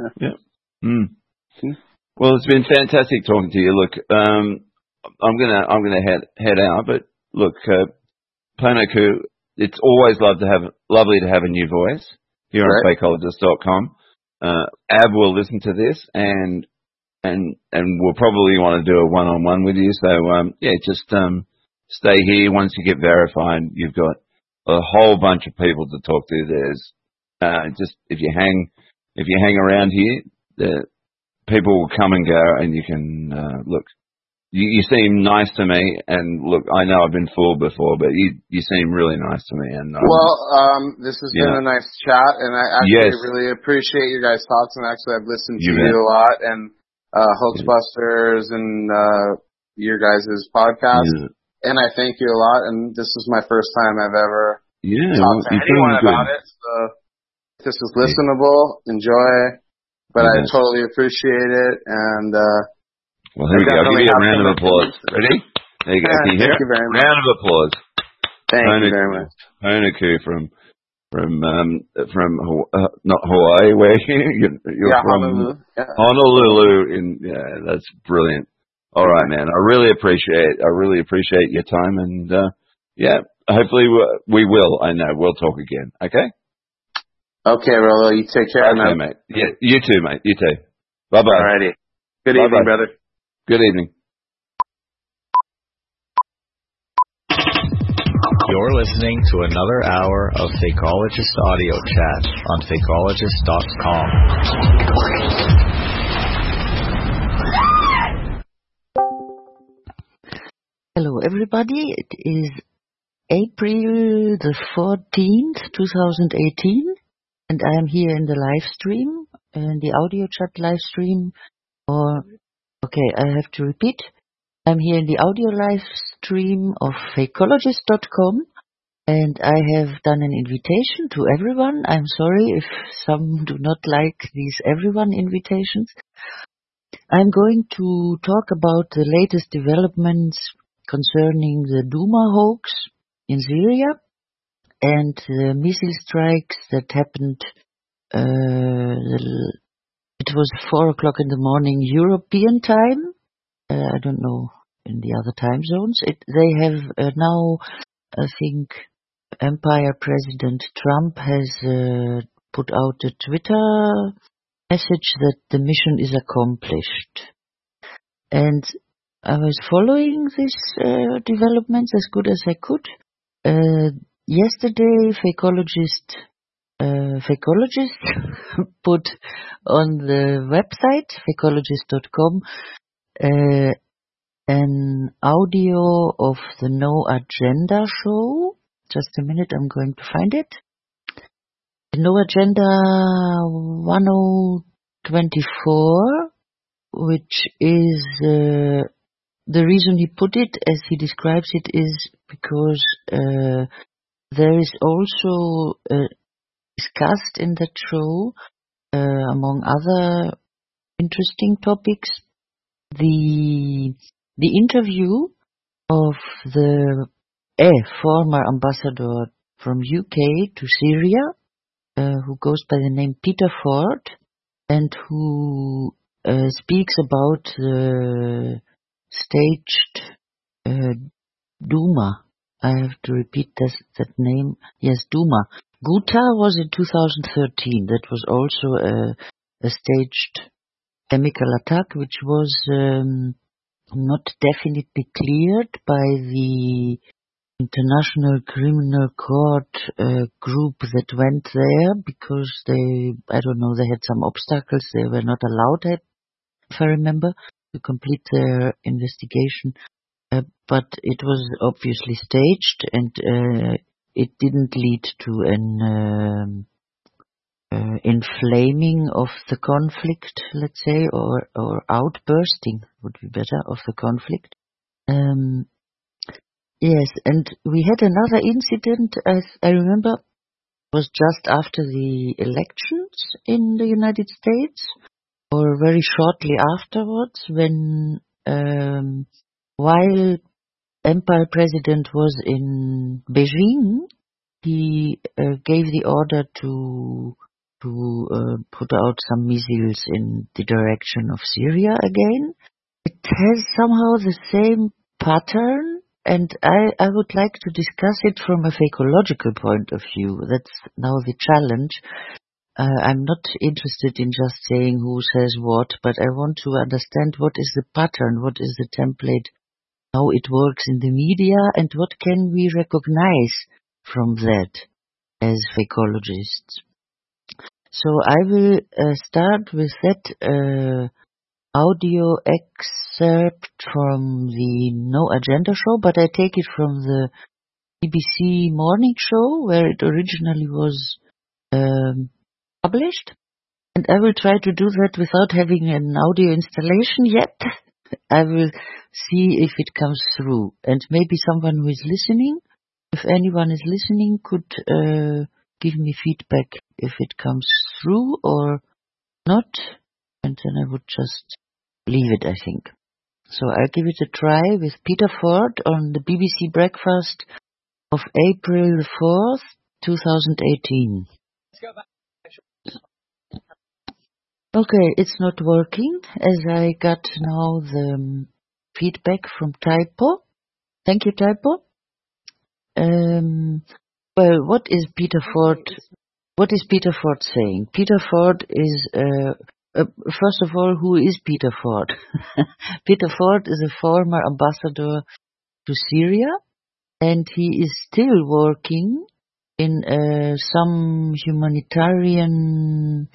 Well, it's been fantastic talking to you. Look, I'm gonna head out, but look, Pono-Ku, it's always lovely to have a new voice here on fakeologist.com. Ab will listen to this and we'll probably want to do a one-on-one with you. So just stay here. Once you get verified, you've got a whole bunch of people to talk to. There's just if you hang around here, the people will come and go, and you can look. You seem nice to me, and look, I know I've been fooled before, but you seem really nice to me. And this has been a nice chat, and I actually really appreciate your guys' thoughts. And actually, I've listened to you a lot, and Hoaxbusters, and your guys' podcast, and I thank you a lot. And this is my first time I've ever talked to anyone about it. So this is listenable. Enjoy, but I totally appreciate it, and. Well, here we go. I'll give you a round of applause. Ready? There you go. Thank you very much. Round of applause. Thank you very much. Pono-Ku from not Hawaii, where you're from. Honolulu. Honolulu. That's brilliant. All right, man. I really appreciate your time, and hopefully we will. I know we'll talk again. Okay. Okay, Rollo. You take care, man. Mate. Yeah, you too, mate. You too. Bye bye. Alrighty. Good evening, brother. Good evening. You're listening to another hour of Fakeologist Audio Chat on Fakeologist.com. Hello, everybody. It is April the 14th, 2018, and I am here in the live stream in the audio chat live stream? Or, okay, I have to repeat. I'm here in the audio live stream of fakeologist.com, and I have done an invitation to everyone. I'm sorry if some do not like these everyone invitations. I'm going to talk about the latest developments concerning the Duma hoax in Syria and the missile strikes that happened. It was 4 o'clock in the morning European time. I don't know in the other time zones. They have now, I think, Empire President Trump has put out a Twitter message that the mission is accomplished. And I was following these developments as good as I could. Yesterday, Fakeologist put on the website, fakeologist.com, an audio of the No Agenda show. Just a minute, I'm going to find it. The No Agenda 1024, which is the reason he put it, as he describes it, is because there is also discussed in that show, among other interesting topics, the interview of the former ambassador from UK to Syria, who goes by the name Peter Ford, and who speaks about the staged Duma. I have to repeat that name. Yes, Duma. Ghouta was in 2013. That was also a staged chemical attack, which was not definitely cleared by the International Criminal Court group that went there, because they had some obstacles. They were not allowed, if I remember, to complete their investigation. But it was obviously staged, and it didn't lead to an inflaming of the conflict, let's say, or outbursting would be better, of the conflict. Yes, and we had another incident, as I remember, was just after the elections in the United States, or very shortly afterwards, when while Empire President was in Beijing, he gave the order to put out some missiles in the direction of Syria again. It has somehow the same pattern, and I would like to discuss it from a fakeological point of view. That's now the challenge. I'm not interested in just saying who says what, but I want to understand what is the pattern, what is the template, how it works in the media, and what can we recognize from that as fakeologists. So I will start with that audio excerpt from the No Agenda show, but I take it from the BBC morning show where it originally was published. And I will try to do that without having an audio installation yet. I will see if it comes through. And maybe someone who is listening, if anyone is listening, could give me feedback if it comes through or not. And then I would just leave it, I think. So I'll give it a try with Peter Ford on the BBC Breakfast of April the 4th, 2018. Okay, it's not working, as I got now the feedback from Typo. Thank you, Typo. Well, what is Peter Ford saying? Peter Ford is, first of all, who is Peter Ford? Peter Ford is a former ambassador to Syria, and he is still working in some humanitarian,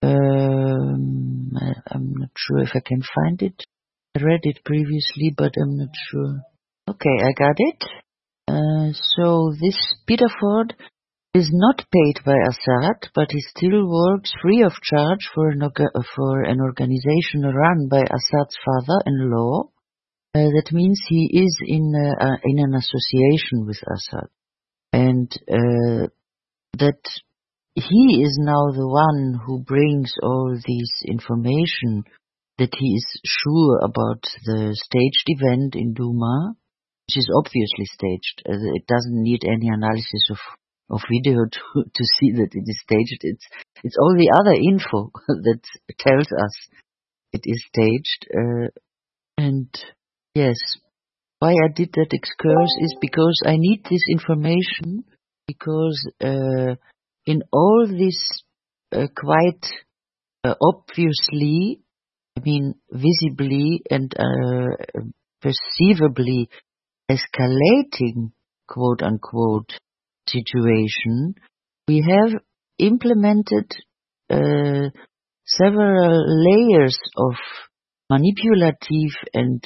I'm not sure if I can find it. I read it previously, but I'm not sure. Okay, I got it. So this Peter Ford is not paid by Assad, but he still works free of charge for an organization run by Assad's father-in-law. That means he is in an association with Assad, and that he is now the one who brings all this information, that he is sure about the staged event in Duma, which is obviously staged. It doesn't need any analysis of video to see that it is staged. It's all the other info that tells us it is staged. And yes, why I did that excursus is because I need this information, because in all this quite obviously, I mean visibly and perceivably escalating, quote unquote, situation, we have implemented several layers of manipulative and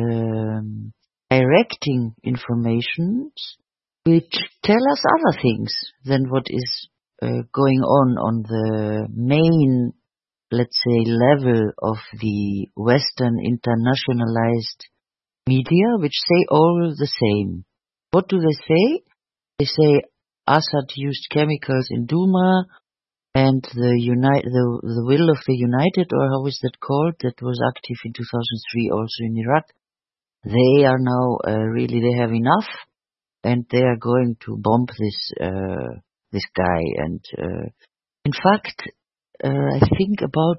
directing informations which tell us other things than what is going on the main, let's say, level of the Western internationalized media, which say all the same. What do they say? They say Assad used chemicals in Duma, and the will of the United, or how is that called, that was active in 2003 also in Iraq. They are now they have enough, and they are going to bomb this guy. And in fact, I think about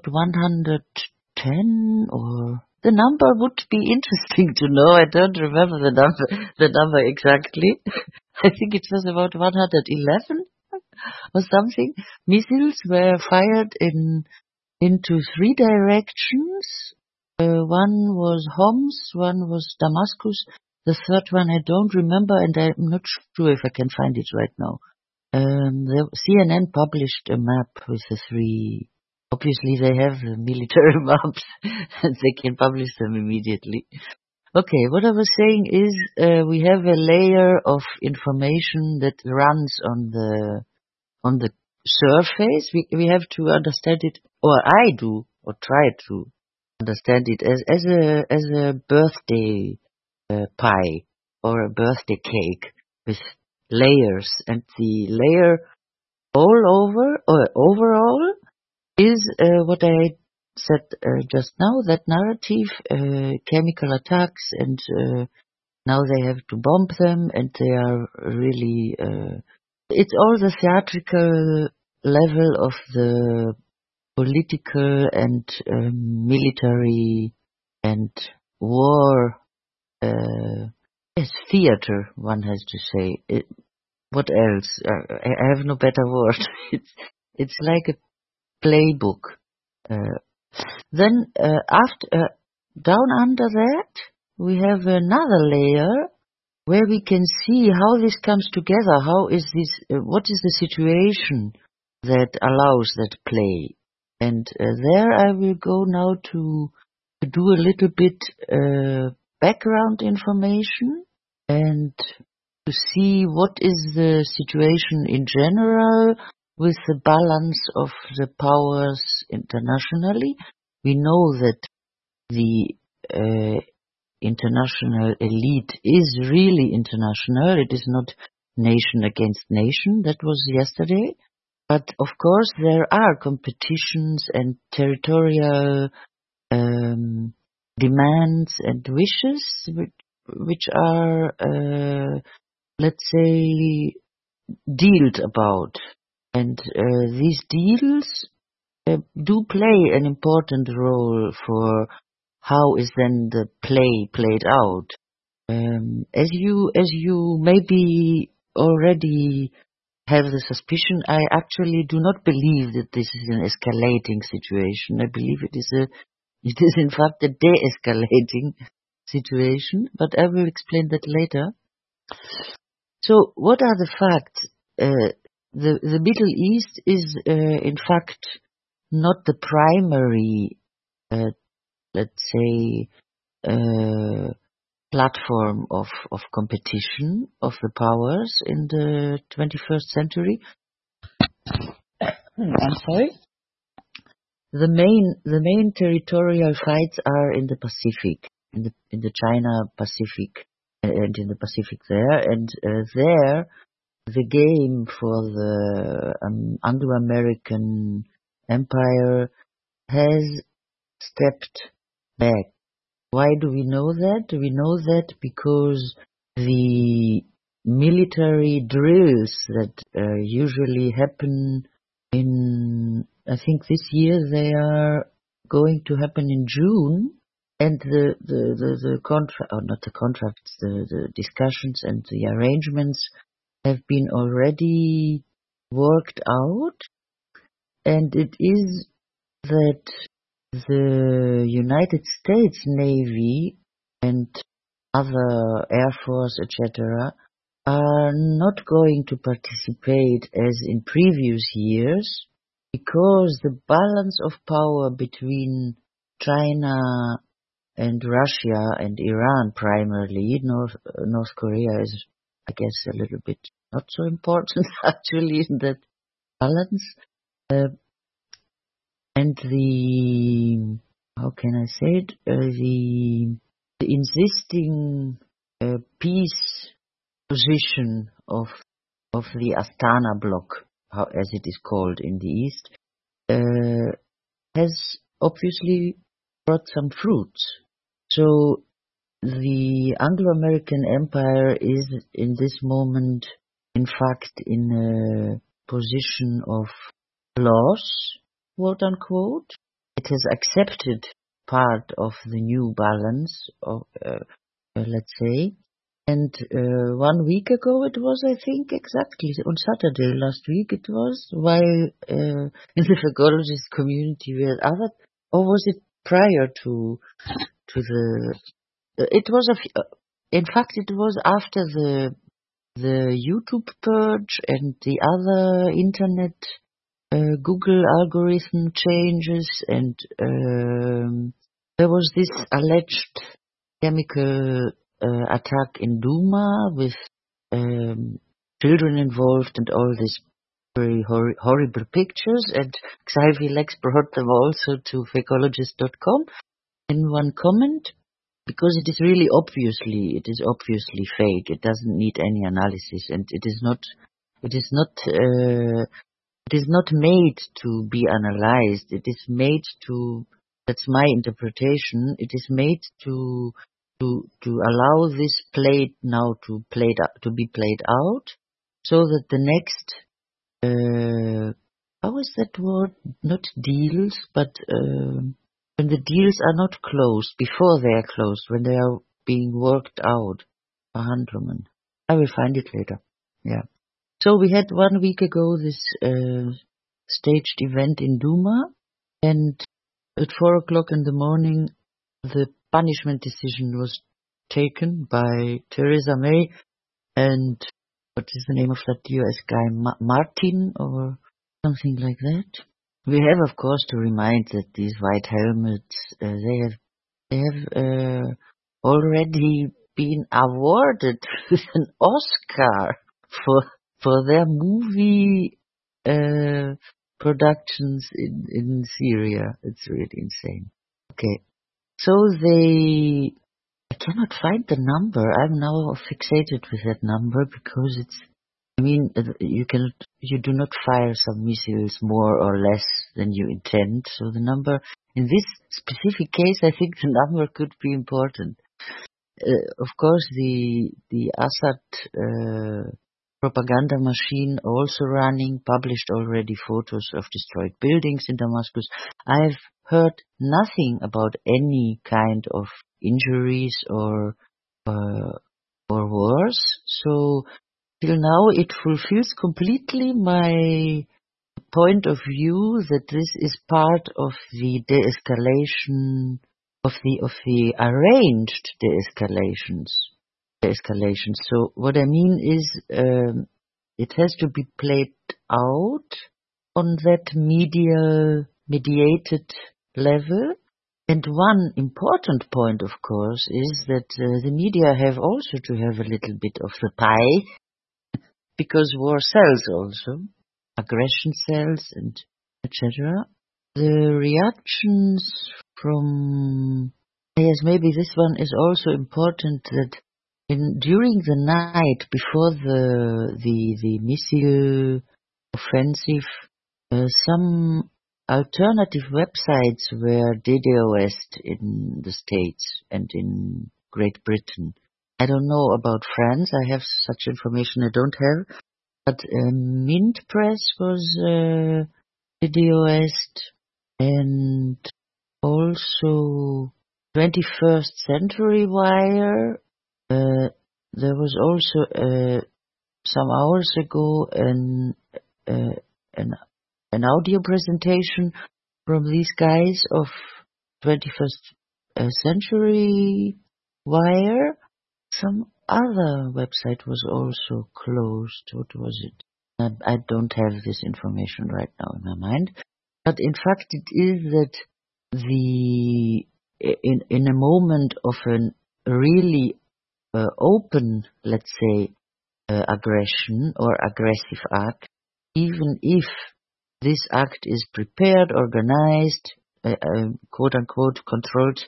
110, or the number would be interesting to know. I don't remember the number exactly. I think it was about 111 or something. Missiles were fired into three directions. One was Homs, one was Damascus. The third one I don't remember, and I'm not sure if I can find it right now. The CNN published a map with the three. Obviously, they have the military maps, and they can publish them immediately. Okay, what I was saying is we have a layer of information that runs on the surface. We have to understand it, or I do, or try to understand it as a birthday pie or a birthday cake with layers, and the layer all over or overall is what I said just now, that narrative, chemical attacks, and now they have to bomb them, and they are really it's all the theatrical level of the political and military and war theater, one has to say. What else? I have no better word. It's like a playbook. Then after down under that, we have another layer where we can see how this comes together. How is this? What is the situation that allows that play? And there I will go now to do a little bit background information and to see what is the situation in general with the balance of the powers internationally. We know that the international elite is really international. It is not nation against nation. That was yesterday. But of course there are competitions and territorial demands and wishes which are, let's say, dealt about. And these deals do play an important role for how is then the play played out. As you maybe already have the suspicion, I actually do not believe that this is an escalating situation. I believe it is in fact a de-escalating situation, but I will explain that later. So what are the facts? The Middle East is in fact not the primary, let's say, platform of competition of the powers in the 21st century. I'm sorry. The main territorial fights are in the Pacific, in the China Pacific, and in the Pacific there, and there the game for the Anglo-American Empire has stepped back. Why do we know that? We know that because the military drills that usually happen in, I think this year they are going to happen in June, and the contract, or not the contracts, the discussions and the arrangements have been already worked out, and it is that the United States Navy and other Air Force, etc., are not going to participate as in previous years, because the balance of power between China and Russia and Iran primarily, North Korea is, I guess, a little bit not so important actually in that balance. And the, how can I say it, the insisting peace position of the Astana bloc, as it is called in the East, has obviously brought some fruits. So the Anglo-American Empire is in this moment, in fact, in a position of loss, quote unquote. It has accepted part of the new balance, let's say. And 1 week ago it was, I think, exactly on Saturday last week it was, while in the Facologist community we had other, or was it prior to the? It was in fact it was after the YouTube purge and the other internet Google algorithm changes, and there was this alleged chemical attack in Duma with children involved and all these very horrible pictures, and Xavier Lex brought them also to facologist.com in one comment, because it is obviously fake. It doesn't need any analysis, and it is not made to be analyzed. It is made to, that's my interpretation, it is made to allow this play now to be played out, so that the next, how is that word? Not deals, but when the deals are not closed, before they are closed, when they are being worked out, Verhandlungen. I will find it later. Yeah. So we had 1 week ago this staged event in Duma, and at 4 o'clock in the morning, the punishment decision was taken by Theresa May and, what is the name of that US guy, Martin or something like that. We have, of course, to remind that these white helmets, they have already been awarded with an Oscar for their movie productions in Syria. It's really insane. Okay. So I cannot find the number. I'm now fixated with that number because you do not fire some missiles more or less than you intend. So the number, in this specific case, I think the number could be important. Of course, the Assad propaganda machine also running, published already photos of destroyed buildings in Damascus. I've heard nothing about any kind of injuries or wars. So till now it fulfills completely my point of view that this is part of the de-escalation, of the arranged de-escalation. So what I mean is it has to be played out on that mediated level. And one important point, of course, is that the media have also to have a little bit of the pie, because war sells also. aggression cells and etc. The reactions from yes, maybe this one is also important that during the night before the missile offensive, some alternative websites were DDoSed in the States and in Great Britain. I don't know about France. I have such information I don't have. But Mint Press was DDoSed, and also 21st Century Wire. There was also some hours ago an audio presentation from these guys of 21st Century Wire. Some other website was also closed. What was it? I don't have this information right now in my mind. But in fact, it is that in a moment of a really open, let's say, aggression or aggressive act, even if this act is prepared, organized, quote-unquote, controlled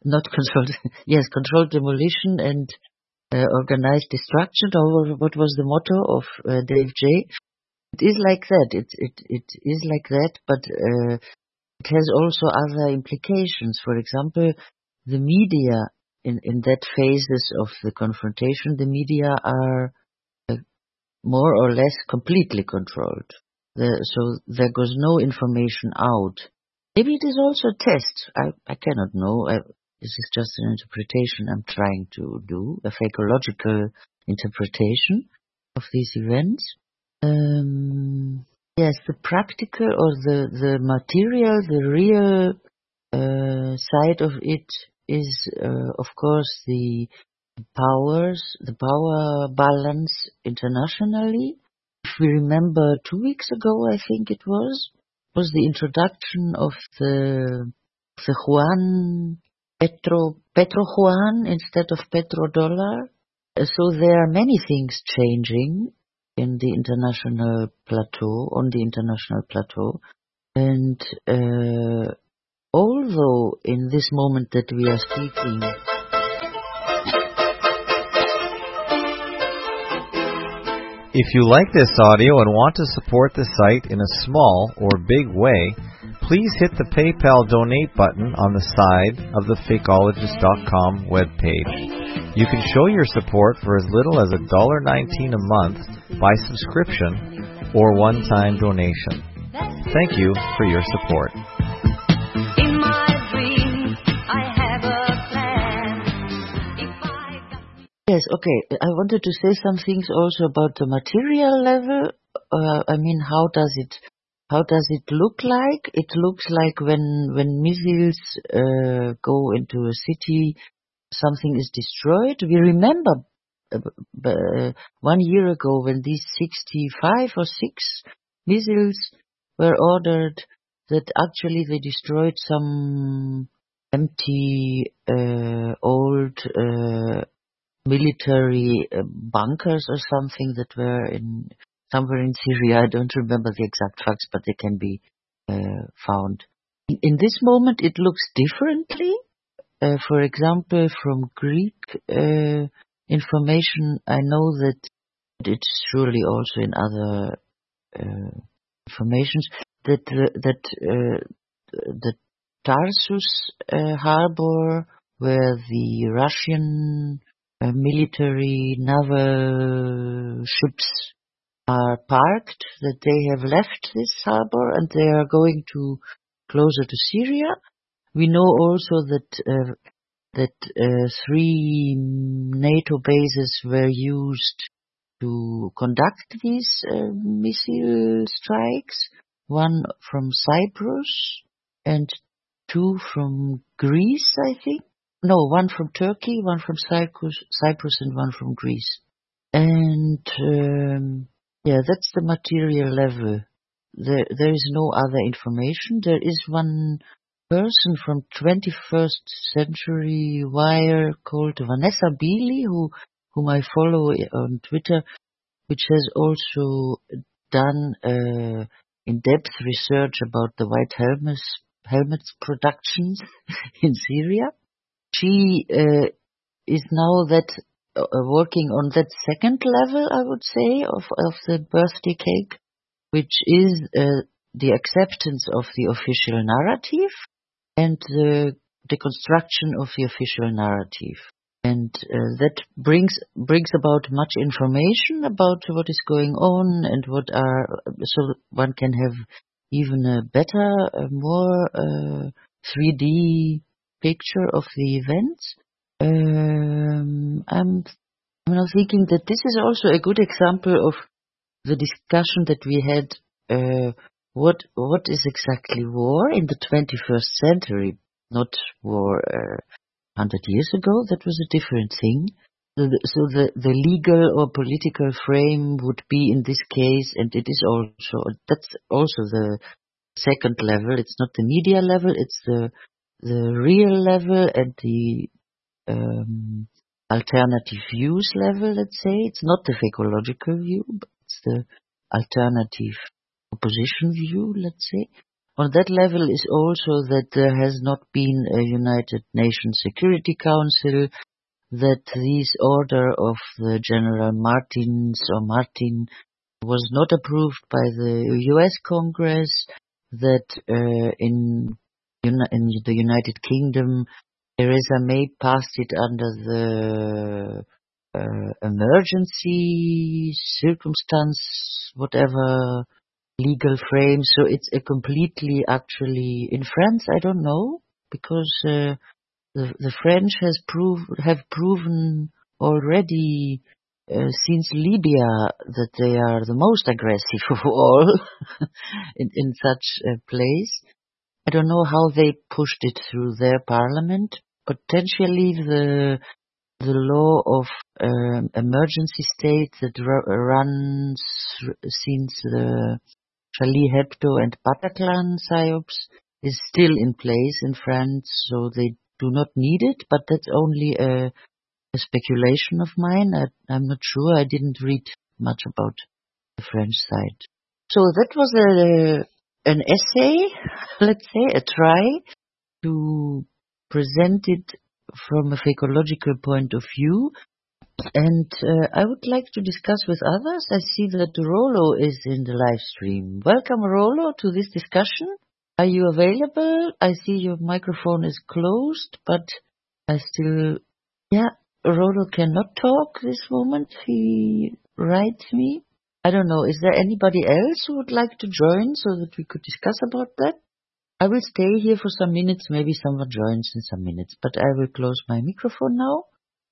demolition and organized destruction, or what was the motto of Dave J. It is like that. It is like that, but it has also other implications. For example, the media in that phases of the confrontation, the media are more or less completely controlled. So there goes no information out. Maybe it is also a test. I cannot know. This is just an interpretation I'm trying to do, a psychological interpretation of these events. Yes, the practical or the material, the real side of it is, of course, the power balance internationally. If we remember 2 weeks ago, I think it was the introduction of the Juan Petro Juan instead of petrodollar. So there are many things changing on the international plateau. And although in this moment that we are speaking, if you like this audio and want to support the site in a small or big way, please hit the PayPal donate button on the side of the Fakeologist.com webpage. You can show your support for as little as $1.19 a month by subscription or one-time donation. Thank you for your support. Yes, okay. I wanted to say some things also about the material level. How does it look like? It looks like when missiles go into a city, something is destroyed. We remember 1 year ago when these 65 or 6 missiles were ordered, that actually they destroyed some empty old military bunkers or something that were somewhere in Syria. I don't remember the exact facts, but they can be found. In this moment, it looks differently. For example, from Greek information, I know that it's surely also in other informations that the Tarsus harbor, where the Russian military naval ships are parked, that they have left this harbor and they are going to closer to Syria. We know also that 3 NATO bases were used to conduct these missile strikes, 1 from Cyprus and 2 from Greece, I think. No, 1 from Turkey, 1 from Cyprus and 1 from Greece. And that's the material level. There is no other information. There is one person from 21st Century Wire called Vanessa Beeley, whom I follow on Twitter, which has also done in-depth research about the white helmets productions in Syria. She is now working on that second level, I would say, of the birthday cake, which is the acceptance of the official narrative and the deconstruction of the official narrative. And that brings about much information about what is going on and so one can have even a better, more 3D picture of the events. I'm now thinking that this is also a good example of the discussion that we had. What is exactly war in the 21st century? Not war 100 years ago. That was a different thing. So the legal or political frame would be in this case, and that's also the second level. It's not the media level. It's the real level and the alternative views level, let's say. It's not the ecological view, but it's the alternative opposition view, let's say. On that level is also that there has not been a United Nations Security Council, that this order of the General Martin was not approved by the US Congress, that in the United Kingdom Theresa May passed it under the emergency circumstance, whatever legal frame. So it's a completely, actually, in France, I don't know, because the French have proven already since Libya that they are the most aggressive of all in such a place. I don't know how they pushed it through their parliament. Potentially the law of emergency state that runs since the Charlie Hebdo and Bataclan psyops is still in place in France, so they do not need it, but that's only a speculation of mine. I'm not sure. I didn't read much about the French side. So that was an essay, let's say, a try to present it from a ecological point of view. And I would like to discuss with others. I see that Rollo is in the live stream. Welcome, Rollo, to this discussion. Are you available? I see your microphone is closed, but I still... Yeah, Rollo cannot talk this moment. He writes me. I don't know. Is there anybody else who would like to join so that we could discuss about that? I will stay here for some minutes. Maybe someone joins in some minutes, but I will close my microphone now.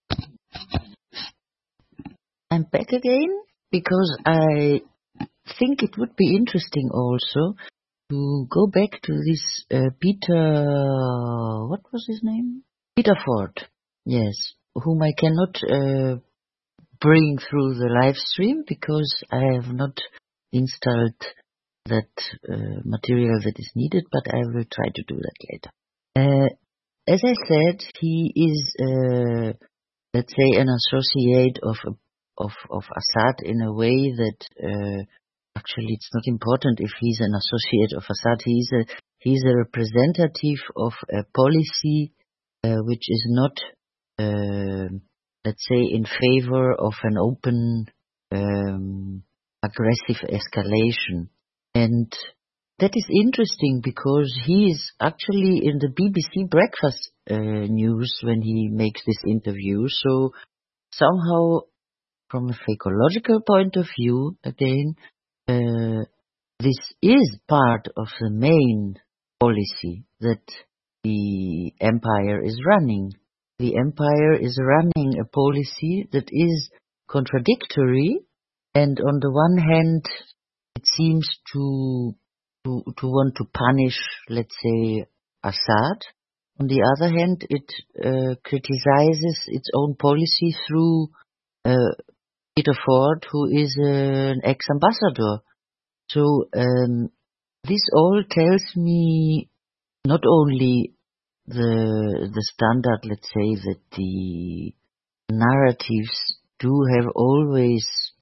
I'm back again because I think it would be interesting also to go back to this Peter, what was his name? Peter Ford, yes, whom I cannot bring through the live stream because I have not installed that material that is needed, but I will try to do that later. As I said, he is, let's say, an associate of Assad in a way that actually it's not important if he's an associate of Assad. He's a representative of a policy which is not, let's say, in favor of an open, aggressive escalation. And that is interesting because he is actually in the BBC Breakfast News when he makes this interview. So somehow, from a ecological point of view, again, this is part of the main policy that the empire is running. The empire is running a policy that is contradictory, and on the one hand, it seems to want to punish, let's say, Assad. On the other hand, it criticizes its own policy through Peter Ford, who is an ex-ambassador. So this all tells me not only the standard, let's say, that the narratives do have always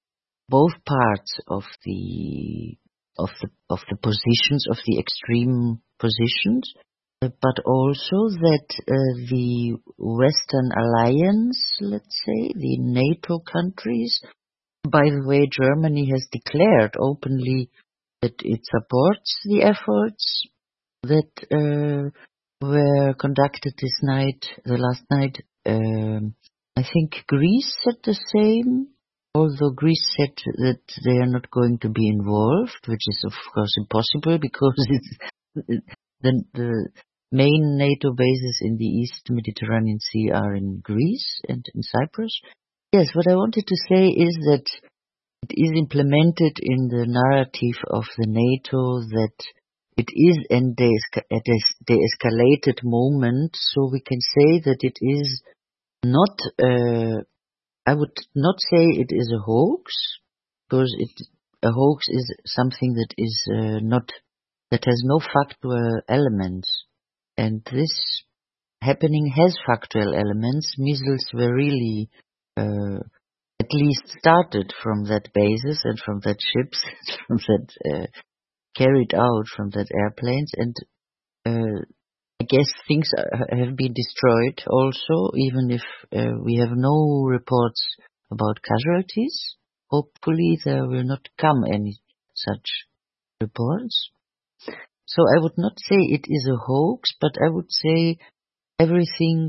both parts of the positions, of the extreme positions, but also that the Western Alliance, let's say, the NATO countries, by the way, Germany has declared openly that it supports the efforts that were conducted the last night. I think Greece said the same, although Greece said that they are not going to be involved, which is of course impossible because the main NATO bases in the East Mediterranean Sea are in Greece and in Cyprus. Yes, what I wanted to say is that it is implemented in the narrative of the NATO that it is a de-escalated moment, so we can say that it is not, I would not say it is a hoax, because a hoax is something that is that has no factual elements, and this happening has factual elements. Missiles were really at least started from that basis and from that ships, from that carried out from that airplanes, and I guess things have been destroyed also, even if we have no reports about casualties. Hopefully there will not come any such reports. So I would not say it is a hoax, but I would say everything,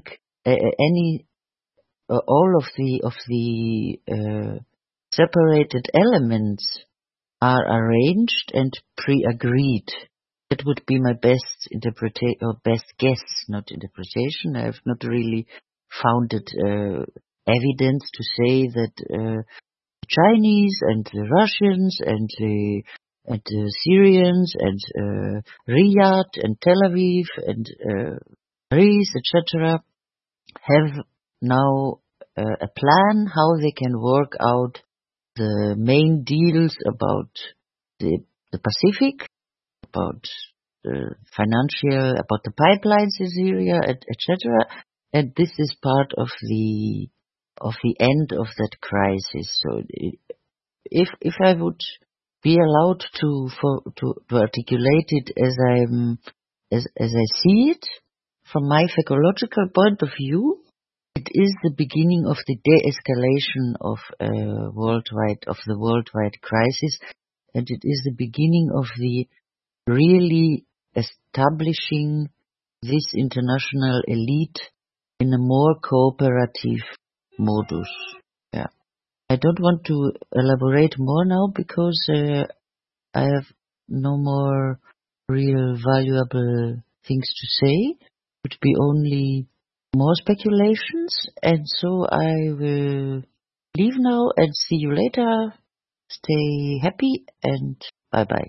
all of the separated elements are arranged and pre-agreed. That would be my best best guess, not interpretation. I have not really founded evidence to say that the Chinese and the Russians and the Syrians and Riyadh and Tel Aviv and Greece, etc., have now a plan how they can work out the main deals about the Pacific, about the financial, about the pipelines in Syria, etc. And this is part of the end of that crisis. So if I would be allowed to articulate it as I see it from my psychological point of view, it is the beginning of the de-escalation of the worldwide crisis, and it is the beginning of the really establishing this international elite in a more cooperative modus. Yeah. I don't want to elaborate more now because I have no more real valuable things to say. It would be only more speculations, and so I will leave now and see you later. Stay happy and bye-bye.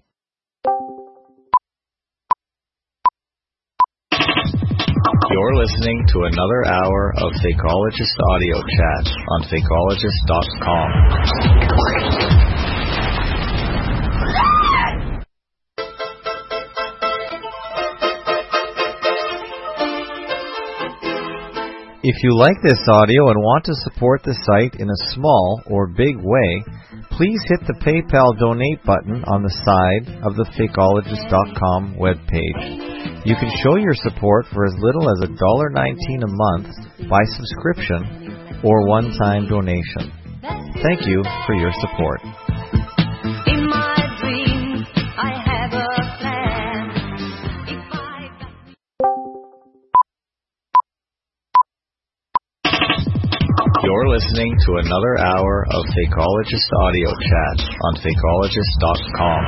You're listening to another hour of Fakeologist Audio Chat on Fakeologist.com. If you like this audio and want to support the site in a small or big way, please hit the PayPal donate button on the side of the Fakeologist.com webpage. You can show your support for as little as $1.19 a month by subscription or one-time donation. Thank you for your support. In my dreams, I have a plan. You're listening to another hour of Fakeologist Audio Chat on Fakeologist.com.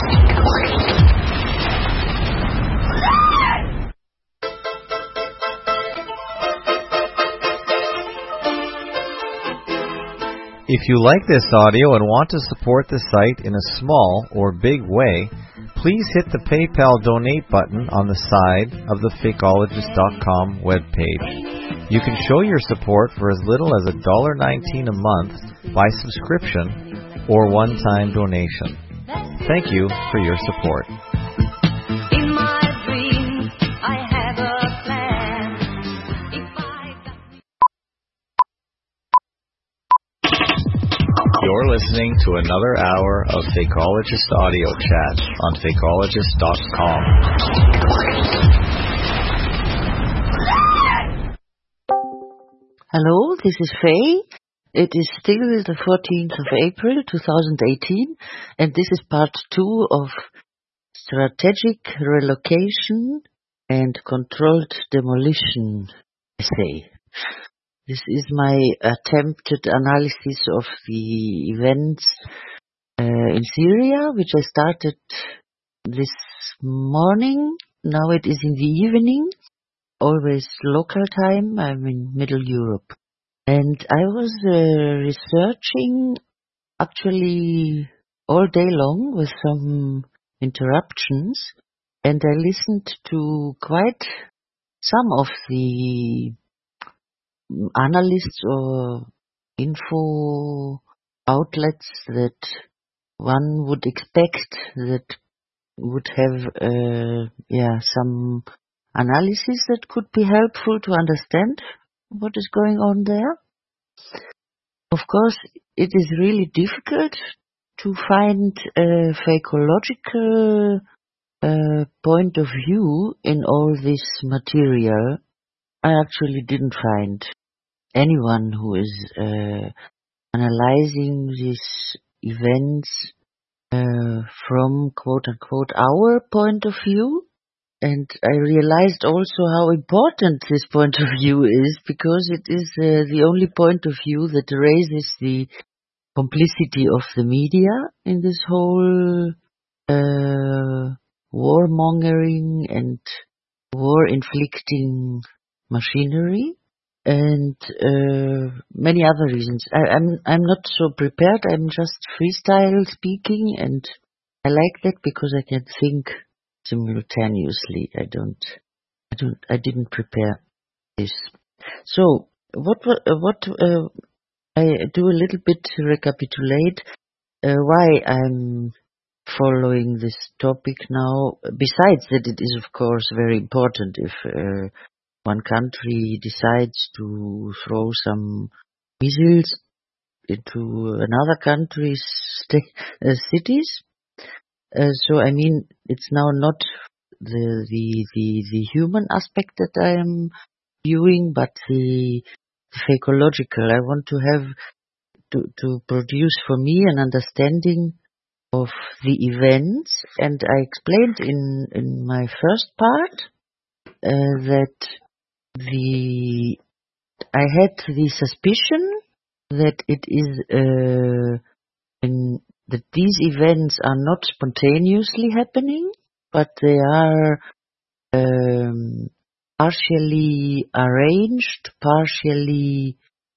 If you like this audio and want to support the site in a small or big way, please hit the PayPal donate button on the side of the Fakeologist.com webpage. You can show your support for as little as $1.19 a month by subscription or one-time donation. Thank you for your support. In my dreams, I have a plan. You're listening to another hour of Fakeologist Audio Chat on Fakeologist.com. Hello, this is Faye. It is still the 14th of April 2018, and this is part 2 of Strategic Relocation and Controlled Demolition essay. This is my attempted analysis of the events in Syria, which I started this morning. Now it is in the evening, always local time. I'm in Middle Europe. And I was researching actually all day long with some interruptions, and I listened to quite some of the analysts or info outlets that one would expect that would have some analysis that could be helpful to understand what is going on there. Of course, it is really difficult to find a phycological point of view in all this material. I actually didn't find anyone who is analyzing these events from quote-unquote our point of view. And I realized also how important this point of view is, because it is the only point of view that raises the complicity of the media in this whole warmongering and war-inflicting machinery, and many other reasons. I'm not so prepared. I'm just freestyle speaking, and I like that because I can think simultaneously. I didn't prepare this. So what I do a little bit recapitulate why I'm following this topic now. Besides that, it is of course very important if one country decides to throw some missiles into another country's cities. So I mean, it's now not the human aspect that I am viewing, but the phycological. I want to have to produce for me an understanding of the events, and I explained in my first part that I had the suspicion that it is that these events are not spontaneously happening, but they are partially arranged, partially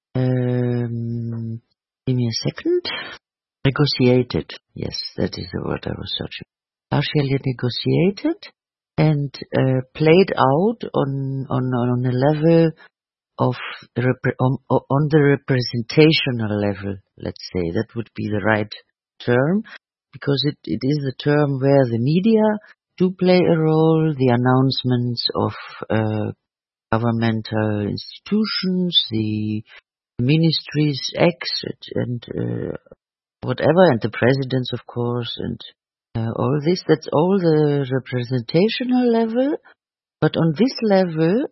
give me a second. Negotiated. Yes, that is the word I was searching. Partially negotiated and played out on a level of on the representational level. Let's say that would be the right term, because it is the term where the media do play a role, the announcements of governmental institutions, the ministries, acts, and whatever, and the presidents, of course, and all this. That's all the representational level. But on this level,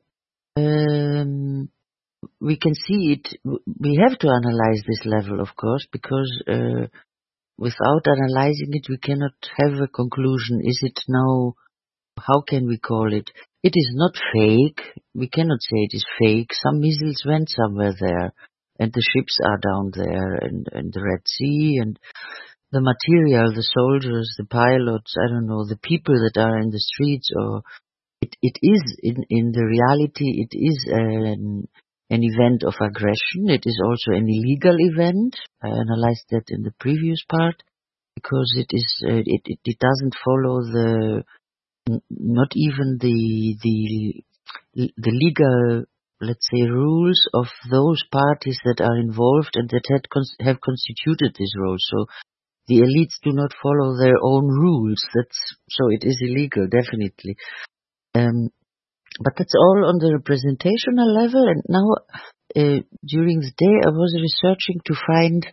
we can see it. We have to analyze this level, of course, because without analyzing it, we cannot have a conclusion. Is it now, how can we call it? It is not fake. We cannot say it is fake. Some missiles went somewhere there, and the ships are down there, and the Red Sea, and the material, the soldiers, the pilots, I don't know, the people that are in the streets, or it is, in the reality, it is an event of aggression. It is also an illegal event. I analyzed that in the previous part, because it is it doesn't follow not even the legal, let's say, rules of those parties that are involved and that have constituted this role. So the elites do not follow their own rules. So it is illegal, definitely. But that's all on the representational level. And now, during the day, I was researching to find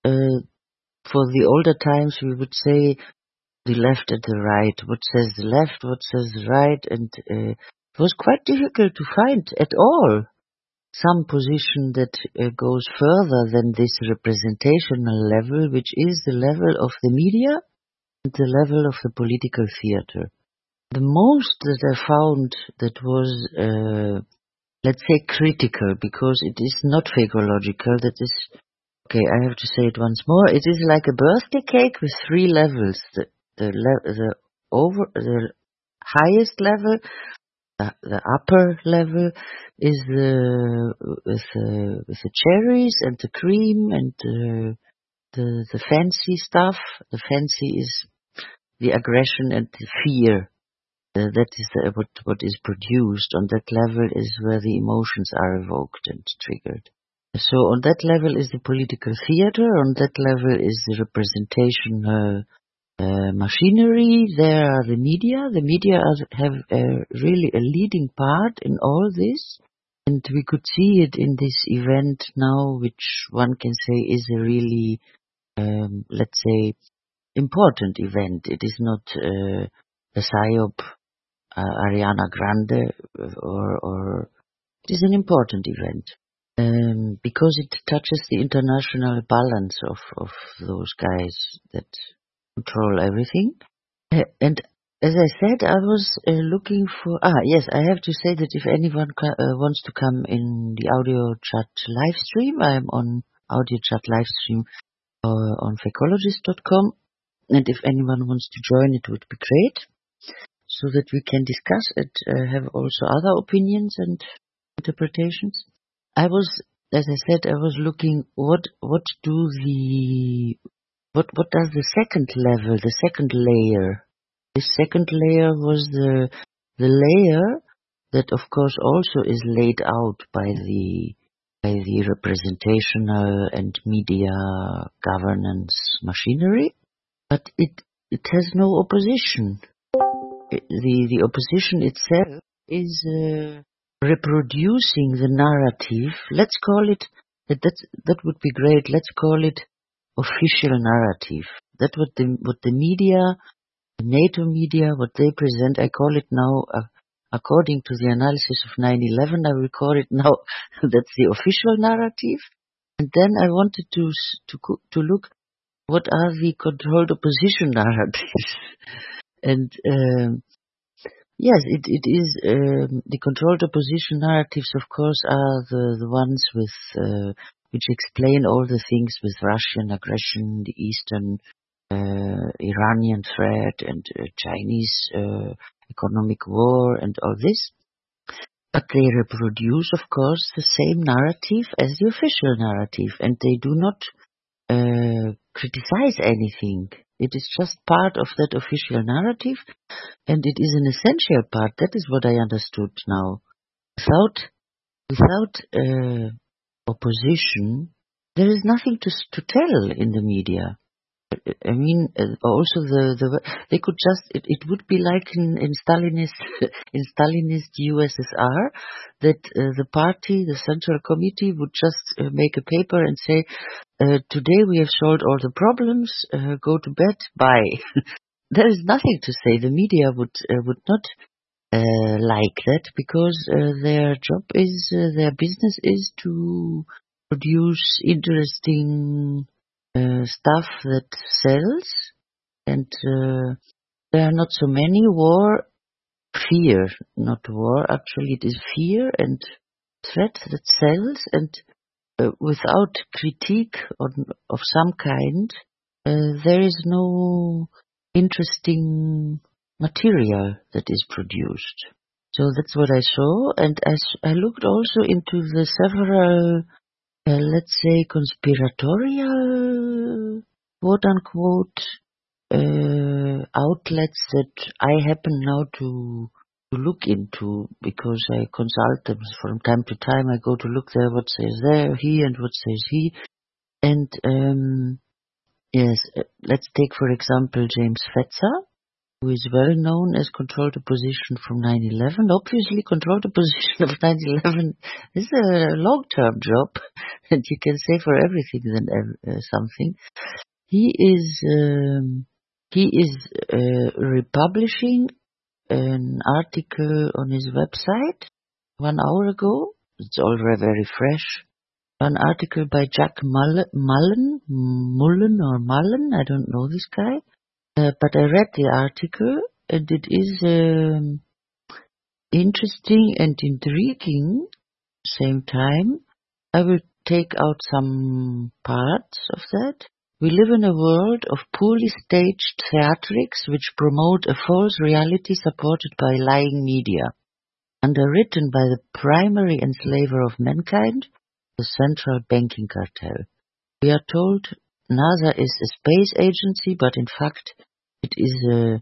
for the older times, we would say the left and the right. What says the left, what says the right, and it was quite difficult to find at all some position that goes further than this representational level, which is the level of the media and the level of the political theater. The most that I found that was, let's say, critical, because it is not phagological, that is, okay, I have to say it once more, it is like a birthday cake with 3 levels. The highest level, the upper level is with the cherries and the cream and the fancy stuff. The fancy is the aggression and the fear. That is what is produced. On that level is where the emotions are evoked and triggered. So on that level is the political theater. On that level is the representation machinery. There are the media. The media have really a leading part in all this. And we could see it in this event now, which one can say is a really, let's say, important event. It is not a psyop, Ariana Grande, or it is an important event. Because it touches the international balance of those guys that control everything. And as I said, I was looking for... yes, I have to say that if anyone wants to come in the audio chat live stream, I am on audio chat live stream on fakeologist.com. And if anyone wants to join, it would be great, so that we can discuss it, have also other opinions and interpretations. I was, as I said, I was looking what does the second level, the second layer. The second layer was the layer that, of course, also is laid out by the representational and media governance machinery, but it has no opposition. The opposition itself is reproducing the narrative. Let's call it, that would be great, let's call it official narrative. That's what the media, the NATO media, what they present, I call it now, according to the analysis of 9/11, I will call it now, that's the official narrative. And then I wanted to look, what are the controlled opposition narratives? And yes, it is the controlled opposition narratives. Of course, are the ones with which explain all the things with Russian aggression, the Eastern Iranian threat, and Chinese economic war, and all this. But they reproduce, of course, the same narrative as the official narrative, and they do not criticize anything. It is just part of that official narrative, and it is an essential part. That is what I understood now. Without opposition, there is nothing to tell in the media. I mean, also they could just, it would be like in Stalinist USSR, that the party, the central committee, would just make a paper and say, today we have solved all the problems, go to bed, bye. There is nothing to say. The media would not like that, because their job is, their business is to produce interesting stuff that sells, and there are not so many. Fear, not war, actually it is fear and threat that sells, and without critique of some kind, there is no interesting material that is produced. So that's what I saw, and I looked also into the several, let's say, conspiratorial, quote-unquote, outlets that I happen now to look into, because I consult them from time to time. I go to look there, what says there, he, and what says he. And yes, let's take, for example, James Fetzer. who is well known as controlled opposition from 9/11. Obviously, controlled opposition of 9/11 is a long-term job, and you can say for everything then something. He is republishing an article on his website 1 hour ago. It's already very fresh. An article by Jack Mullen, I don't know this guy, but I read the article and it is interesting and intriguing at the same time. I will take out some parts of that. We live in a world of poorly staged theatrics which promote a false reality supported by lying media, underwritten by the primary enslaver of mankind, the central banking cartel. We are told NASA is a space agency, but in fact it is a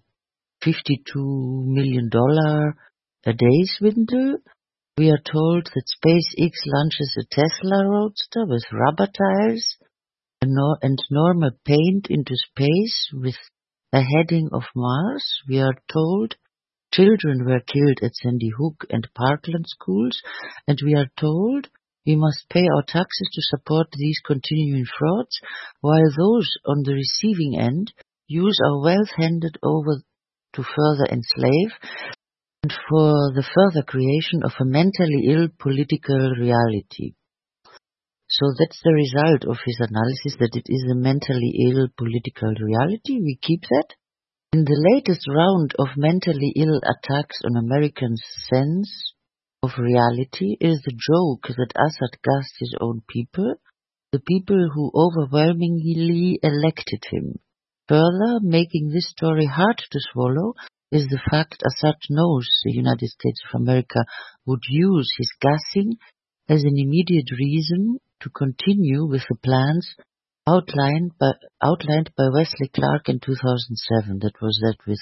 $52 million a day swindle. We are told that SpaceX launches a Tesla Roadster with rubber tires and normal paint into space with a heading of Mars. We are told children were killed at Sandy Hook and Parkland schools, and we are told we must pay our taxes to support these continuing frauds, while those on the receiving end use our wealth handed over to further enslave and for the further creation of a mentally ill political reality. So that's the result of his analysis, that it is a mentally ill political reality. We keep that. In the latest round of mentally ill attacks on Americans' sense of reality is the joke that Assad gassed his own people, the people who overwhelmingly elected him. Further, making this story hard to swallow is the fact Assad knows the United States of America would use his gassing as an immediate reason to continue with the plans outlined by Wesley Clark in 2007. That was that with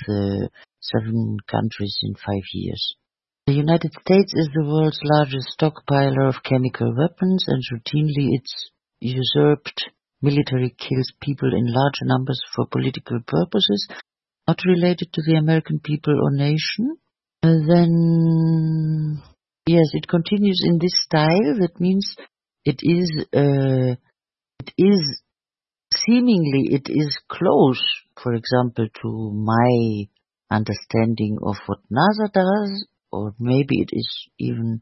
7 countries in 5 years. The United States is the world's largest stockpiler of chemical weapons, and routinely its usurped military kills people in large numbers for political purposes, not related to the American people or nation. Then, yes, it continues in this style. That means it is close, for example, to my understanding of what NASA does, or maybe it is even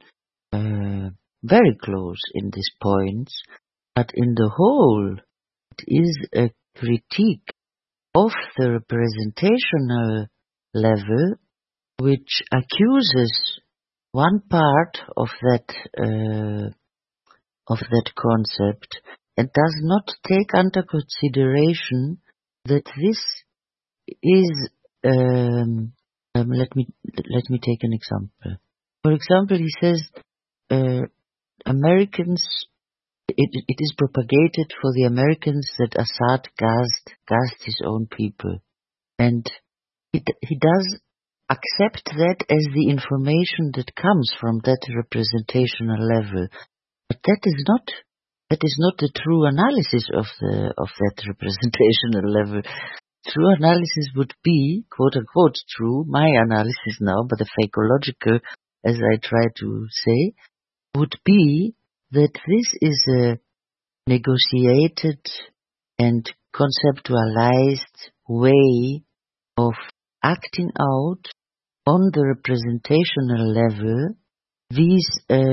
very close in these points, but in the whole, it is a critique of the representational level, which accuses one part of that concept and does not take under consideration that this is. Let me take an example. For example, he says Americans. It is propagated for the Americans that Assad gassed his own people, and he does accept that as the information that comes from that representational level. But that is not the true analysis of that representational level. True analysis would be, quote unquote, true, my analysis now, but the psychological, as I try to say, would be that this is a negotiated and conceptualized way of acting out on the representational level these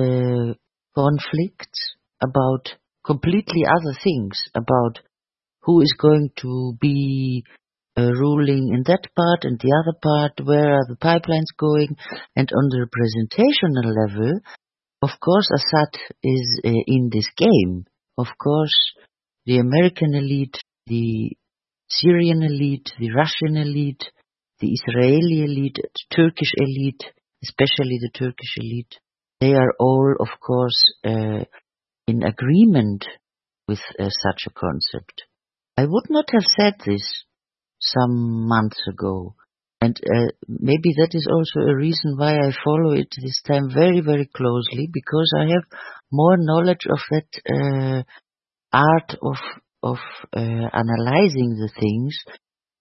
conflicts about completely other things, about who is going to be ruling in that part and the other part, where are the pipelines going, and on the representational level, of course, Assad is in this game. Of course, the American elite, the Syrian elite, the Russian elite, the Israeli elite, the Turkish elite, especially the Turkish elite, they are all, of course, in agreement with such a concept. I would not have said this some months ago. And maybe that is also a reason why I follow it this time very, very closely, because I have more knowledge of that art of analyzing the things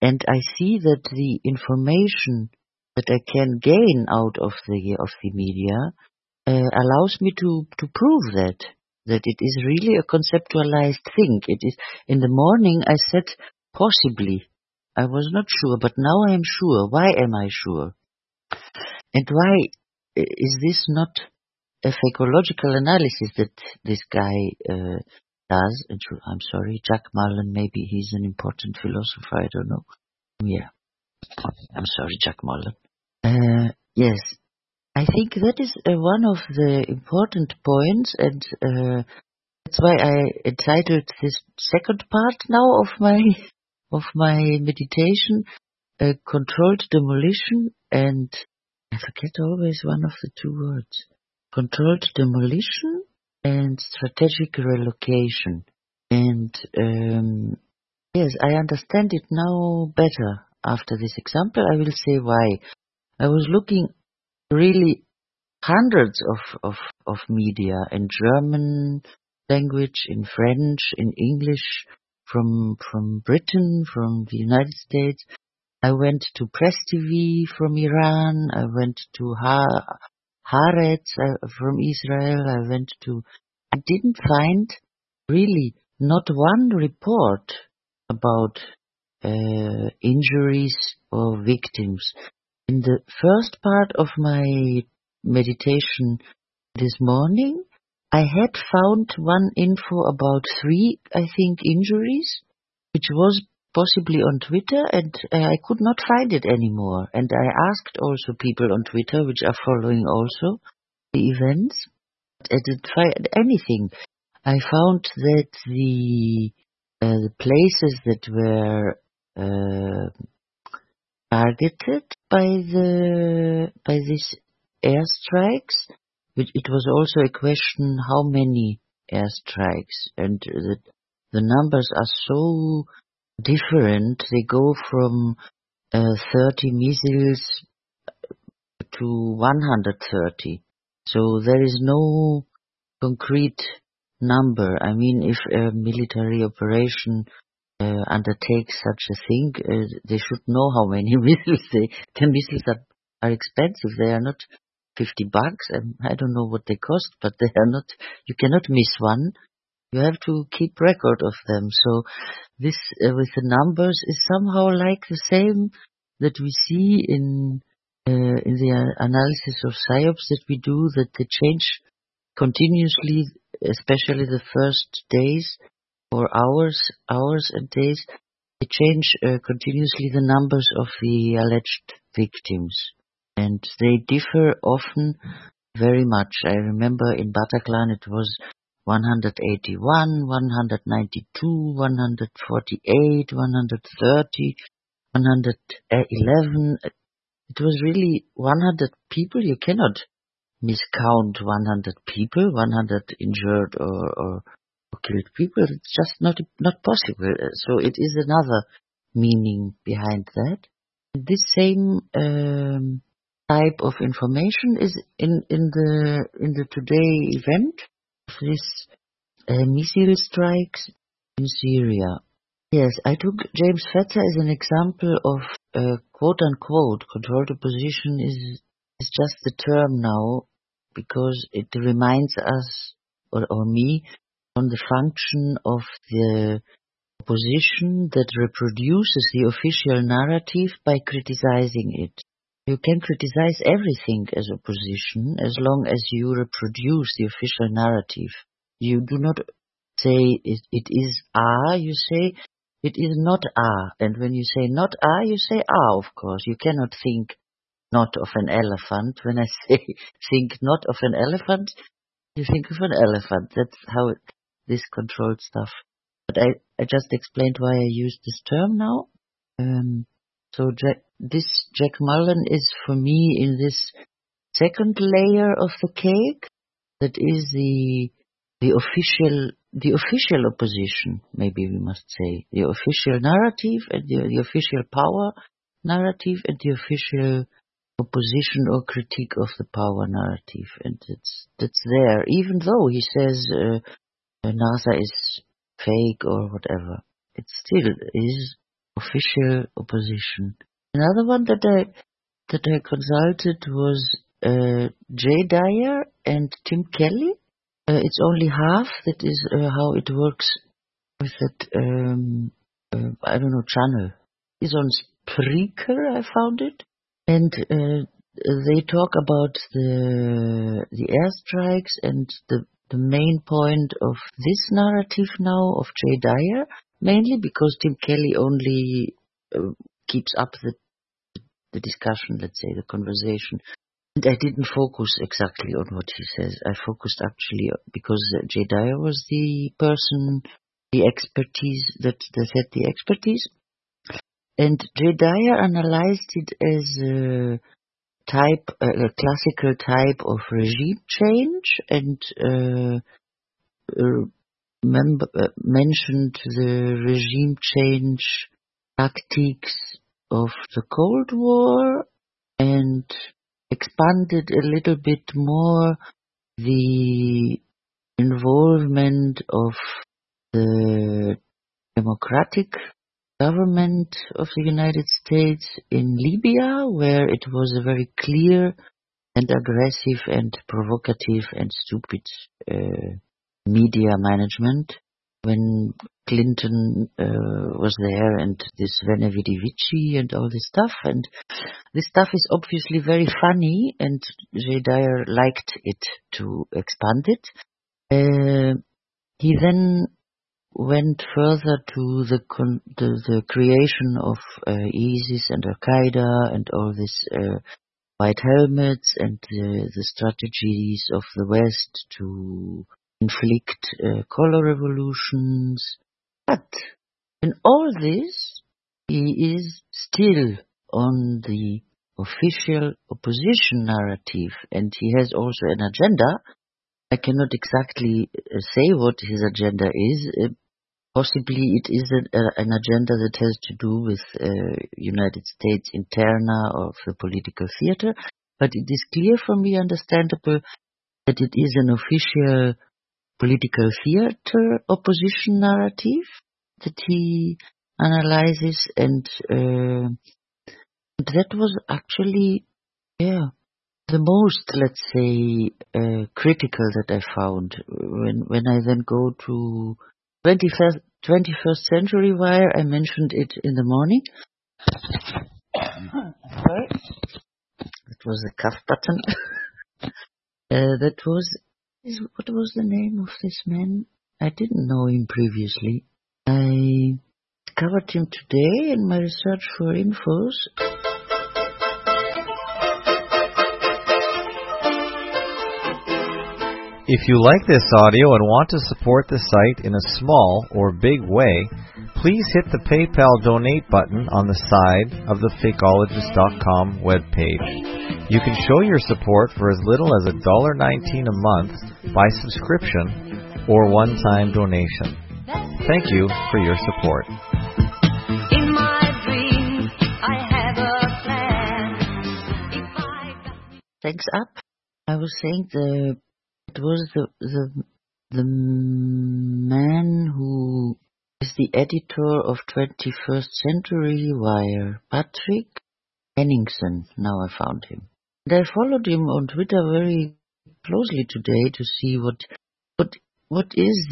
and I see that the information that I can gain out of the media allows me to prove that it is really a conceptualized thing. It is. In the morning I said possibly. I was not sure, but now I am sure. Why am I sure? And why is this not a psychological analysis that this guy does? I'm sorry, Jack Mullen, maybe he's an important philosopher, I don't know. Yeah, I'm sorry, Jack Mullen. Yes, I think that is one of the important points, and that's why I entitled this second part now of my meditation, controlled demolition, and I forget always one of the two words. Controlled demolition and strategic relocation. And yes, I understand it now better after this example. I will say why. I was looking really hundreds of media in German language, in French, in English, from Britain, from the United States. I went to Press TV from Iran. I went to Haaretz from Israel. I didn't find really not one report about injuries or victims. In the first part of my meditation this morning, I had found one info about 3, I think, injuries, which was possibly on Twitter, and I could not find it anymore. And I asked also people on Twitter, which are following also the events, but I didn't find anything. I found that the places that were targeted by these airstrikes, it was also a question how many airstrikes, and the numbers are so different. They go from 30 missiles to 130. So there is no concrete number. I mean, if a military operation undertakes such a thing, they should know how many missiles the missiles are expensive. They are not $50. I don't know what they cost, but they are not. You cannot miss one. You have to keep record of them. So this with the numbers is somehow like the same that we see in the analysis of PSYOPs that we do, that they change continuously, especially the first days or hours and days. They change continuously the numbers of the alleged victims, and they differ often very much. I remember in Bataclan it was 181, 192, 148, 130, 111. It was really 100 people. You cannot miscount 100 people, 100 injured or killed people. It's just not possible. So it is another meaning behind that. This same type of information is in the today event of this missile strikes in Syria. Yes, I took James Fetzer as an example of quote-unquote controlled opposition is just the term now, because it reminds us, or me, on the function of the opposition that reproduces the official narrative by criticizing it. You can criticize everything as opposition as long as you reproduce the official narrative. You do not say it is A, you say it is not A. And when you say not A, you say A, of course. You cannot think not of an elephant. When I say think not of an elephant, you think of an elephant. That's how this controlled stuff. But I just explained why I use this term now. So Jack Mullen is for me in this second layer of the cake. That is the official opposition, maybe we must say, the official narrative and the official power narrative and the official opposition or critique of the power narrative. And that's there, even though he says NASA is fake or whatever. It still is official opposition. Another one that I consulted was Jay Dyer and Tim Kelly. It's only half. That is how it works with that, channel. It's on Spreaker, I found it. And they talk about the airstrikes, and the main point of this narrative now of Jay Dyer, mainly because Tim Kelly only keeps up the discussion, let's say, the conversation. And I didn't focus exactly on what he says. I focused actually because Jay Dyer was the person, the expertise that had the expertise. And Jay Dyer analyzed it as a classical type of regime change, and mentioned the regime change tactics of the Cold War, and expanded a little bit more the involvement of the democratic government of the United States in Libya, where it was a very clear and aggressive and provocative and stupid media management when Clinton was there, and this Vene Vidi Vici and all this stuff. And this stuff is obviously very funny, and Jay Dyer liked it to expand it. He then went further to the creation of ISIS and Al-Qaeda and all this white helmets and the strategies of the West to inflict color revolutions. But in all this, he is still on the official opposition narrative, and he has also an agenda. I cannot exactly say what his agenda is. Possibly it is an agenda that has to do with United States interna of the political theater, but it is clear for me, understandable, that it is an official political theater opposition narrative that he analyzes, and that was actually, the most, let's say, critical that I found. When I then go to 21st Century Wire, I mentioned it in the morning. Sorry. That was the cough button. What was the name of this man? I didn't know him previously. I discovered him today in my research for infos. If you like this audio and want to support the site in a small or big way, please hit the PayPal donate button on the side of the Fakeologist.com webpage. You can show your support for as little as $1.19 a month by subscription or one-time donation. Thank you for your support. In my dreams, I have a plan. Thanks up. I was saying it was the man who is the editor of 21st Century Wire, Patrick Henningsen. Now I found him. And I followed him on Twitter very closely today to see what is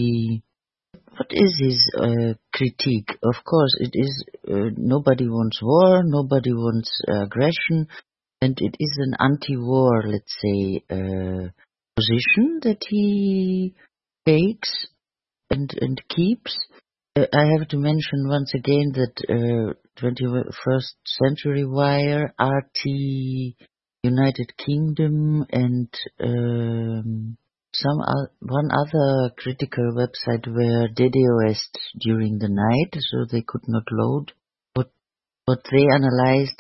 his critique. Of course, it is nobody wants war, nobody wants aggression, and it is an anti-war, let's say, position that he takes and keeps. I have to mention once again that 21st Century Wire, RT, United Kingdom, and one other critical website were DDoS during the night, so they could not load. What they analyzed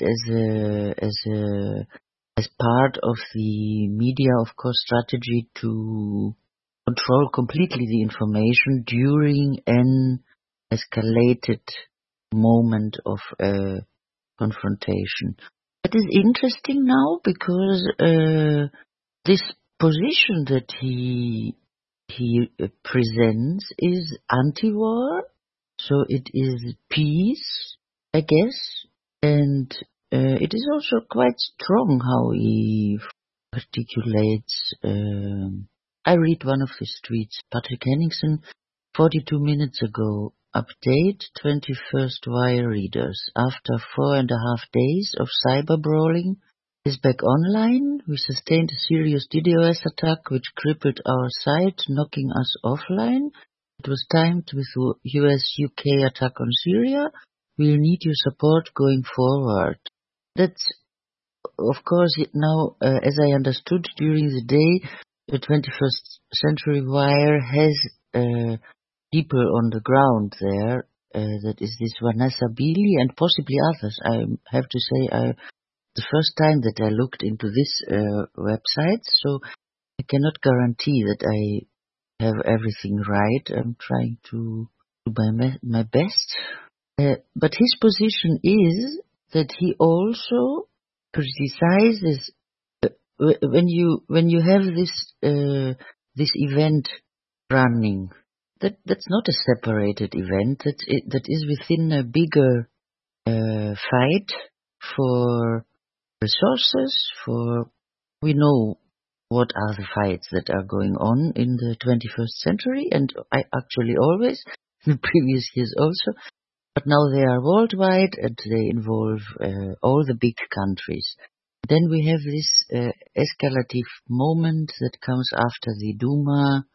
as part of the media, of course, strategy to control completely the information during an escalated moment of confrontation. That is interesting now because this position that he presents is anti-war, so it is peace, I guess. And it is also quite strong how he articulates. I read one of his tweets. Patrick Henningsen, 42 minutes ago. Update 21st Wire readers. After 4.5 days of cyberbrawling, is back online. We sustained a serious DDoS attack which crippled our site, knocking us offline. It was timed with the US-UK attack on Syria. We'll need your support going forward. That's, of course, now, as I understood during the day, the 21st Century Wire has people on the ground there. That is this Vanessa Beeley and possibly others. I have to say, the first time that I looked into this website, so I cannot guarantee that I have everything right. I'm trying to do my best. But his position is that he also criticizes when you have this event running. That's not a separated event. That is within a bigger fight for resources. We know what are the fights that are going on in the 21st century, and I actually always, in previous years also, but now they are worldwide and they involve all the big countries. Then we have this escalative moment that comes after the Duma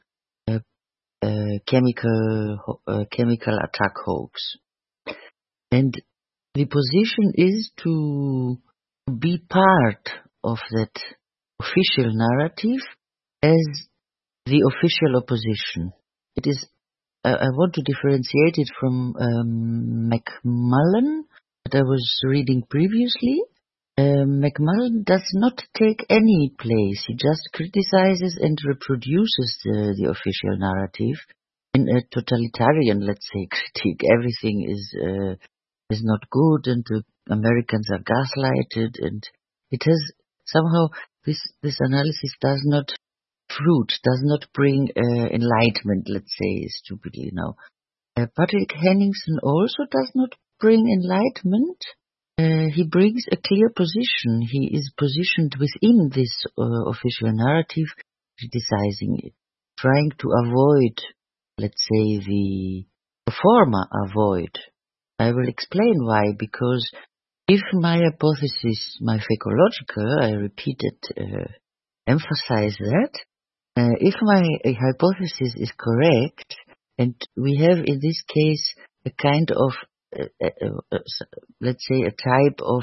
chemical attack hoax. And the position is to be part of that official narrative as the official opposition. It is, I want to differentiate it from McMullen that I was reading previously. McMullen does not take any place. He just criticizes and reproduces the official narrative in a totalitarian, let's say, critique. Everything is not good, and the Americans are gaslighted, and it has somehow this analysis does not bring enlightenment, let's say, stupidly now. Patrick Henningsen also does not bring enlightenment. He brings a clear position. He is positioned within this official narrative, criticizing it, trying to avoid, let's say, the former avoid. I will explain why, because if my hypothesis, my phecological, I repeat it, emphasize that, if my hypothesis is correct, and we have in this case a kind of let's say a type of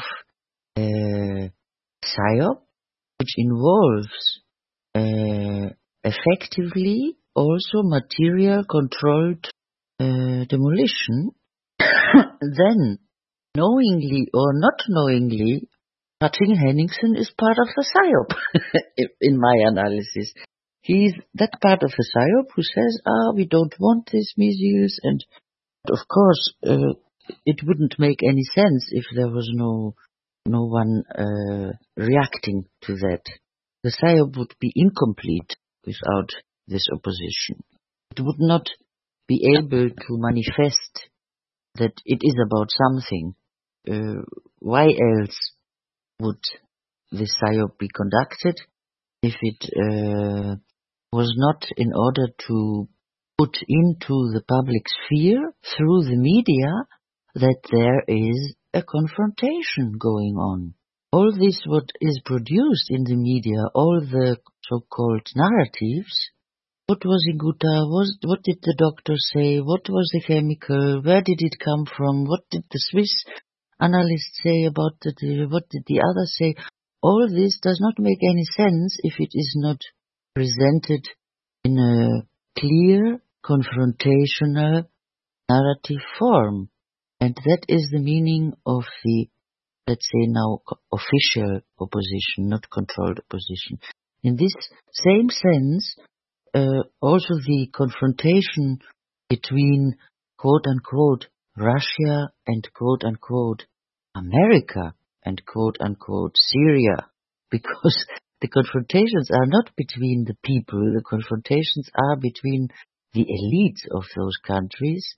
psyop which involves effectively also material controlled demolition, then knowingly or not knowingly, Patrick Henningsen is part of the psyop in my analysis. He's that part of the psyop who says, we don't want these missiles, and of course it wouldn't make any sense if there was no one reacting to that. The psyop would be incomplete without this opposition. It would not be able to manifest that it is about something. Why else would this psyop be conducted if it was not in order to put into the public sphere through the media that there is a confrontation going on? All this what is produced in the media, all the so-called narratives, what was Iguta, what did the doctor say, what was the chemical, where did it come from, what did the Swiss analyst say about what did the other say, all this does not make any sense if it is not presented in a clear, confrontational narrative form. And that is the meaning of the, let's say now, official opposition, not controlled opposition. In this same sense, also the confrontation between quote-unquote Russia and quote-unquote America and quote-unquote Syria, because the confrontations are not between the people, the confrontations are between the elites of those countries,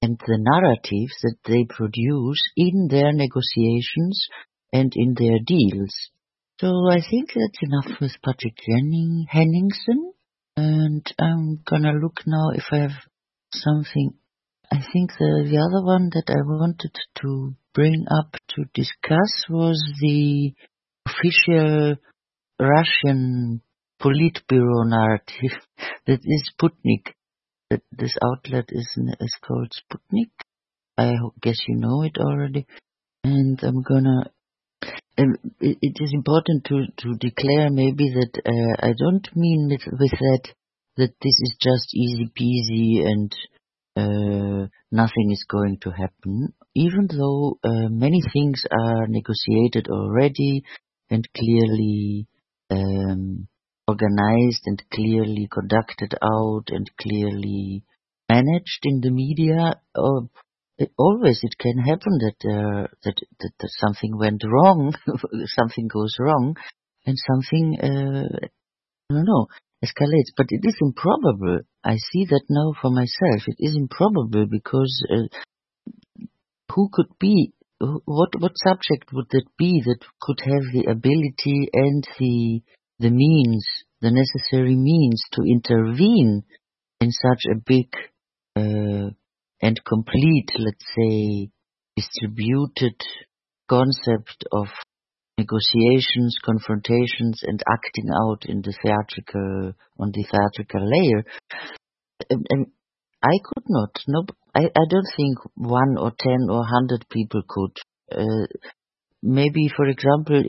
and the narratives that they produce in their negotiations and in their deals. So I think that's enough with Patrick Henningsen, and I'm gonna look now if I have something. I think the other one that I wanted to bring up to discuss was the official Russian Politburo narrative that is Sputnik. That this outlet is called Sputnik. I guess you know it already. And I'm gonna. It is important to declare maybe that I don't mean with that this is just easy peasy and nothing is going to happen. Even though many things are negotiated already and clearly organized and clearly conducted out and clearly managed in the media. It can happen that something went wrong, something goes wrong, and something I don't know escalates. But it is improbable. I see that now for myself. It is improbable because who could be? What subject would that be that could have the ability and the means, the necessary means to intervene in such a big and complete, let's say, distributed concept of negotiations, confrontations, and acting out in the theatrical layer? And I could not. No, I don't think 1 or 10 or 100 people could. Maybe, for example,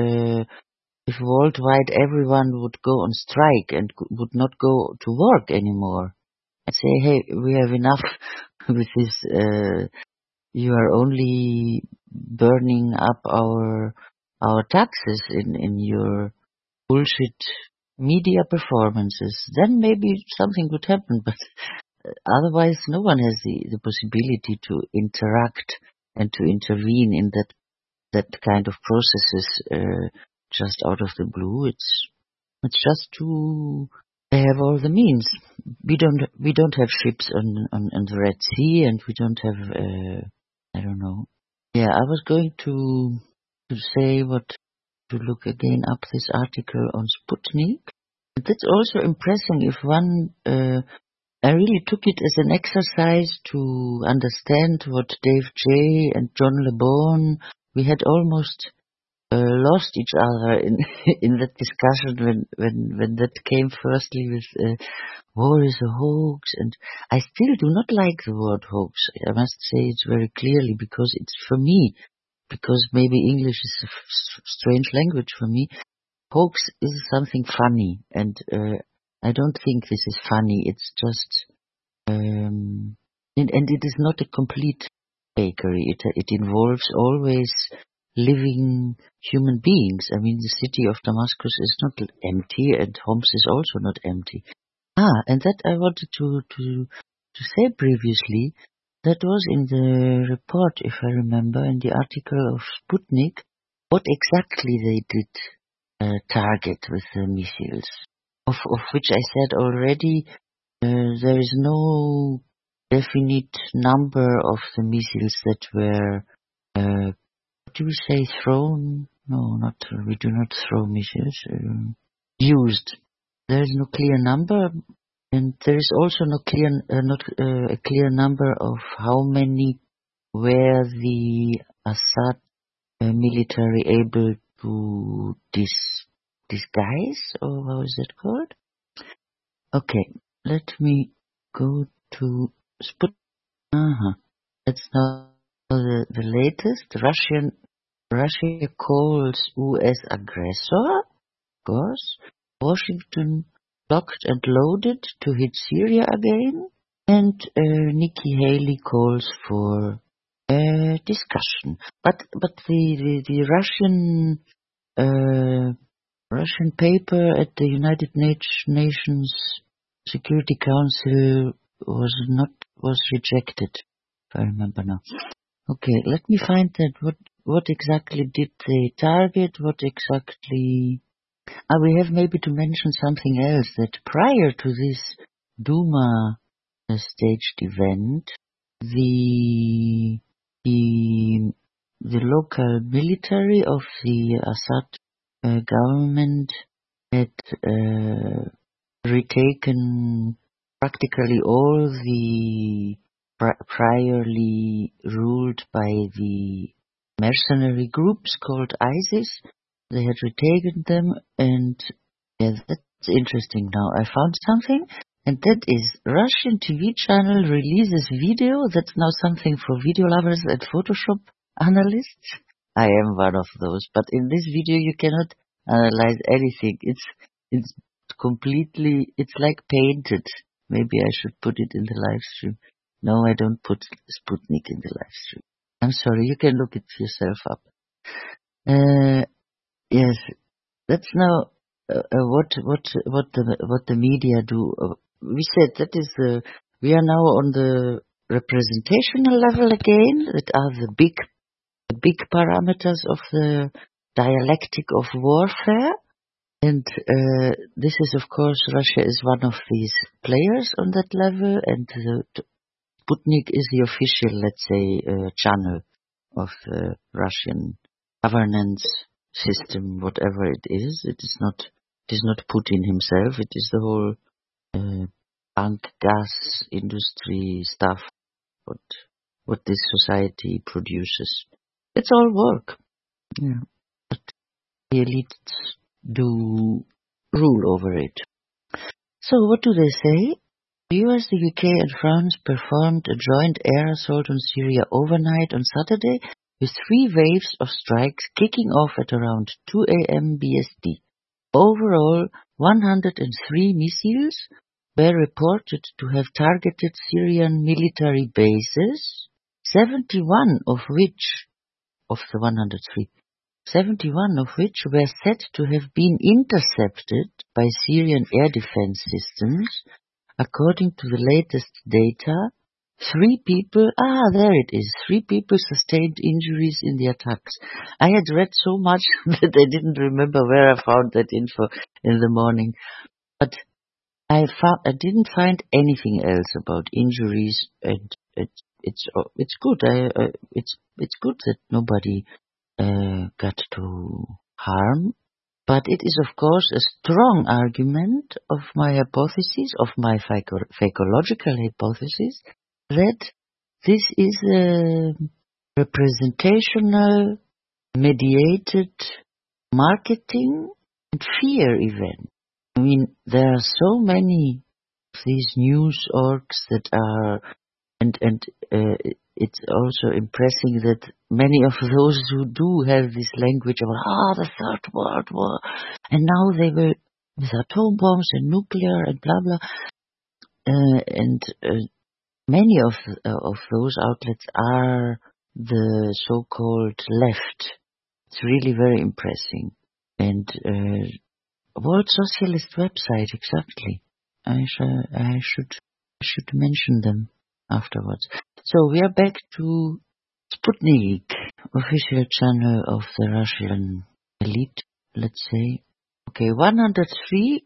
if worldwide everyone would go on strike and would not go to work anymore and say, hey, we have enough with this, you are only burning up our taxes in your bullshit media performances, then maybe something would happen, but otherwise no one has the possibility to interact and to intervene in that kind of processes just out of the blue. It's just they have all the means. We don't have ships on the Red Sea, and we don't have I don't know. Yeah, I was going to say to look again up this article on Sputnik. That's also impressive if one. I really took it as an exercise to understand what Dave J. and John LeBon. We had almost lost each other in that discussion when that came firstly with war is a hoax, and I still do not like the word hoax. I must say it very clearly because it's for me, because maybe English is a strange language for me. Hoax is something funny, and I don't think this is funny. It's just and it is not a complete fakery. It involves always living human beings. I mean, the city of Damascus is not empty, and Homs is also not empty. And that I wanted to say previously. That was in the report, if I remember, in the article of Sputnik, what exactly they did target with the missiles, of which I said already there is no definite number of the missiles that were what do we say, thrown? No, not we do not throw missiles. Used. There is no clear number, and there is also no clear, a clear number of how many were the Assad military able to disguise, or how is it called? Okay, let me go to Sputnik. That's now the latest. Russia calls US aggressor. Of course. Washington locked and loaded to hit Syria again. And Nikki Haley calls for discussion. But the Russian paper at the United Nations Security Council was rejected, if I remember now. Okay, let me find that. What exactly did they target? What exactly? We have maybe to mention something else, that prior to this Duma staged event, the the the local military of the Assad government had retaken practically all the priorly ruled by the mercenary groups called ISIS. They had retaken them, and yeah, that's interesting. Now I found something, and that is Russian TV channel releases video. That's now something for video lovers and Photoshop analysts. I am one of those, but in this video you cannot analyze anything. It's completely, it's like painted. Maybe I should put it in the live stream. No, I don't put Sputnik in the live stream. I'm sorry, you can look it yourself up. Yes, that's now what the media do. We said that is we are now on the representational level again. That are the big parameters of the dialectic of warfare. And this is, of course, Russia is one of these players on that level, and the Sputnik is the official, let's say, channel of the Russian governance system, whatever it is. It is not Putin himself. It is the whole bank, gas industry stuff. What this society produces. It's all work. Yeah. But the elites do rule over it. So what do they say? The US, the UK and France performed a joint air assault on Syria overnight on Saturday with 3 waves of strikes kicking off at around 2 a.m. BST. Overall, 103 missiles were reported to have targeted Syrian military bases, 71 of the 103 were said to have been intercepted by Syrian air defense systems. According to the latest data, 3 people sustained injuries in the attacks. I had read so much that I didn't remember where I found that info in the morning. But I didn't find anything else about injuries, and it's good. It's good that nobody got to harm, but it is of course a strong argument of my hypothesis, of my psychological hypothesis, that this is a representational, mediated marketing and fear event. I mean, there are so many of these news orgs that are, and it's also impressing that many of those who do have this language about the Third World War, and now they will with atom bombs and nuclear and blah blah, and many of those outlets are the so-called left. It's really very impressive. And World Socialist website, exactly. I should mention them afterwards. So we are back to Sputnik, official channel of the Russian elite, let's say. Okay, 103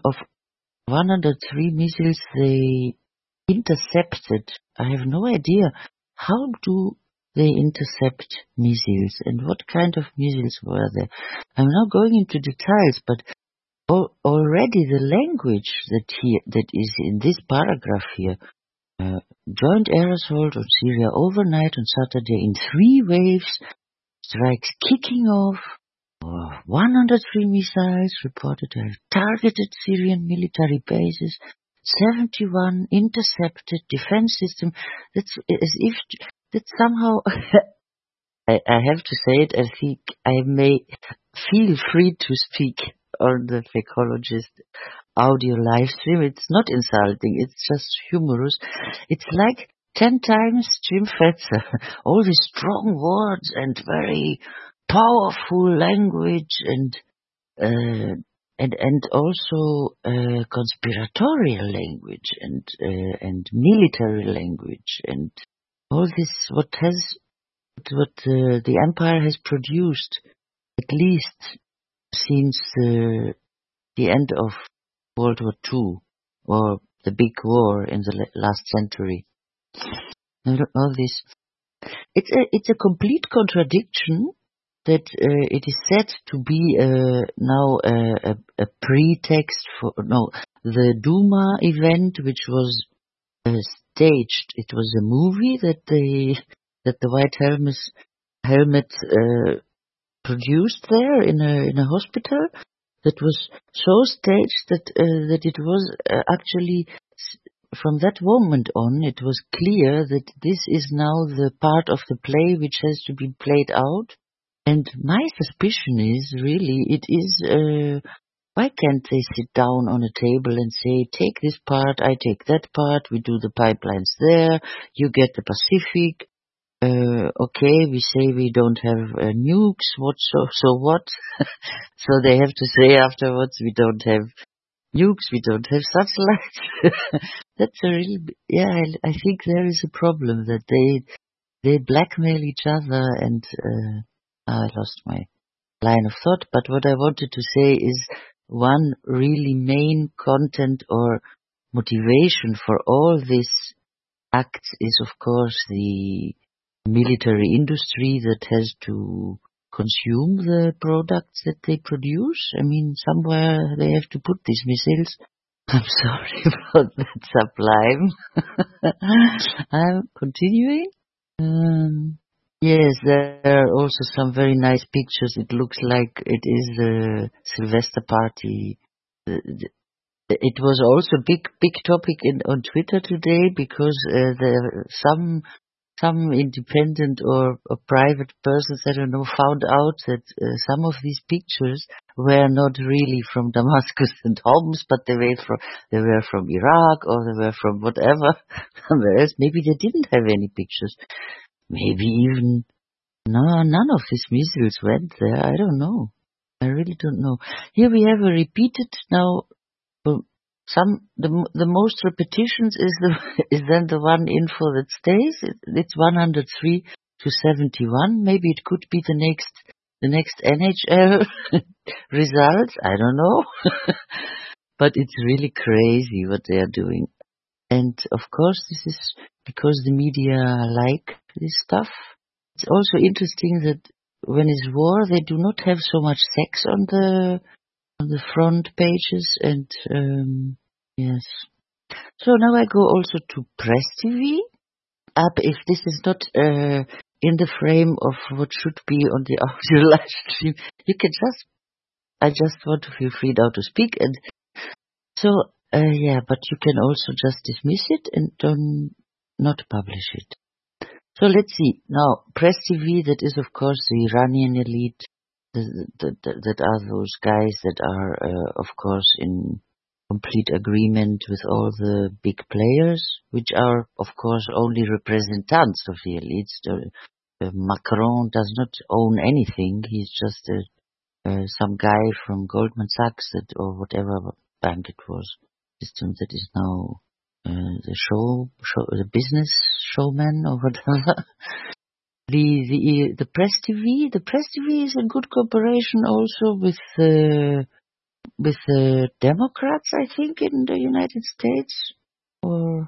missiles they intercepted. I have no idea. How do they intercept missiles, and what kind of missiles were they? I'm now going into details, but already the language that is in this paragraph here, joint air assault on Syria overnight on Saturday in 3 waves, strikes kicking off, 103 missiles reported to have targeted Syrian military bases, 71 intercepted defense system. That's as if that somehow I have to say it. I think I may feel free to speak on the Fakeologist audio live stream. It's not insulting, it's just humorous. It's like 10 times Jim Fetzer. All these strong words and very powerful language and also conspiratorial language and military language and all this what the empire has produced, at least since the end of World War II, or the big war in the last century. all this. It's a complete contradiction that it is said to be now a pretext for the Duma event, which was staged. It was a movie that the White Helmet produced there in a hospital that was so staged that it was actually from that moment on it was clear that this is now the part of the play which has to be played out. And my suspicion is really it is why can't they sit down on a table and say, take this part, I take that part, we do the pipelines there, you get the Pacific. Okay, we say we don't have nukes. So what? So they have to say afterwards, we don't have nukes, we don't have satellites. That's a really, I think there is a problem that they blackmail each other and, I lost my line of thought, but what I wanted to say is one really main content or motivation for all this acts is of course the military industry that has to consume the products that they produce. I mean, somewhere they have to put these missiles. I'm sorry about that sublime. I'm continuing. Yes, there are also some very nice pictures. It looks like it is the Sylvester party. It was also a big topic on Twitter today because there some independent or private persons, I don't know, found out that some of these pictures were not really from Damascus and Homs, but they were from Iraq or they were from whatever. Whereas maybe they didn't have any pictures. Maybe even none of these missiles went there. I don't know. I really don't know. Here we have a repeated now. The most repetitions is then the one info that stays. It's 103 to 71. Maybe it could be the next NHL results. I don't know. But it's really crazy what they are doing. And of course, this is because the media like this stuff. It's also interesting that when it's war, they do not have so much sex on the front pages. And yes. So now I go also to Press TV. If this is not in the frame of what should be on the audio live stream, you can I just want to feel free now to speak. And so, but you can also just dismiss it and not publish it. So let's see. Now, Press TV, that is of course the Iranian elite, that are those guys that are, of course, in complete agreement with all the big players, which are, of course, only representatives of the elites. Macron does not own anything. He's just some guy from Goldman Sachs or whatever bank it was, system that is now the business showman or whatever. The Press TV is in good cooperation also with the Democrats, I think, in the United States. Or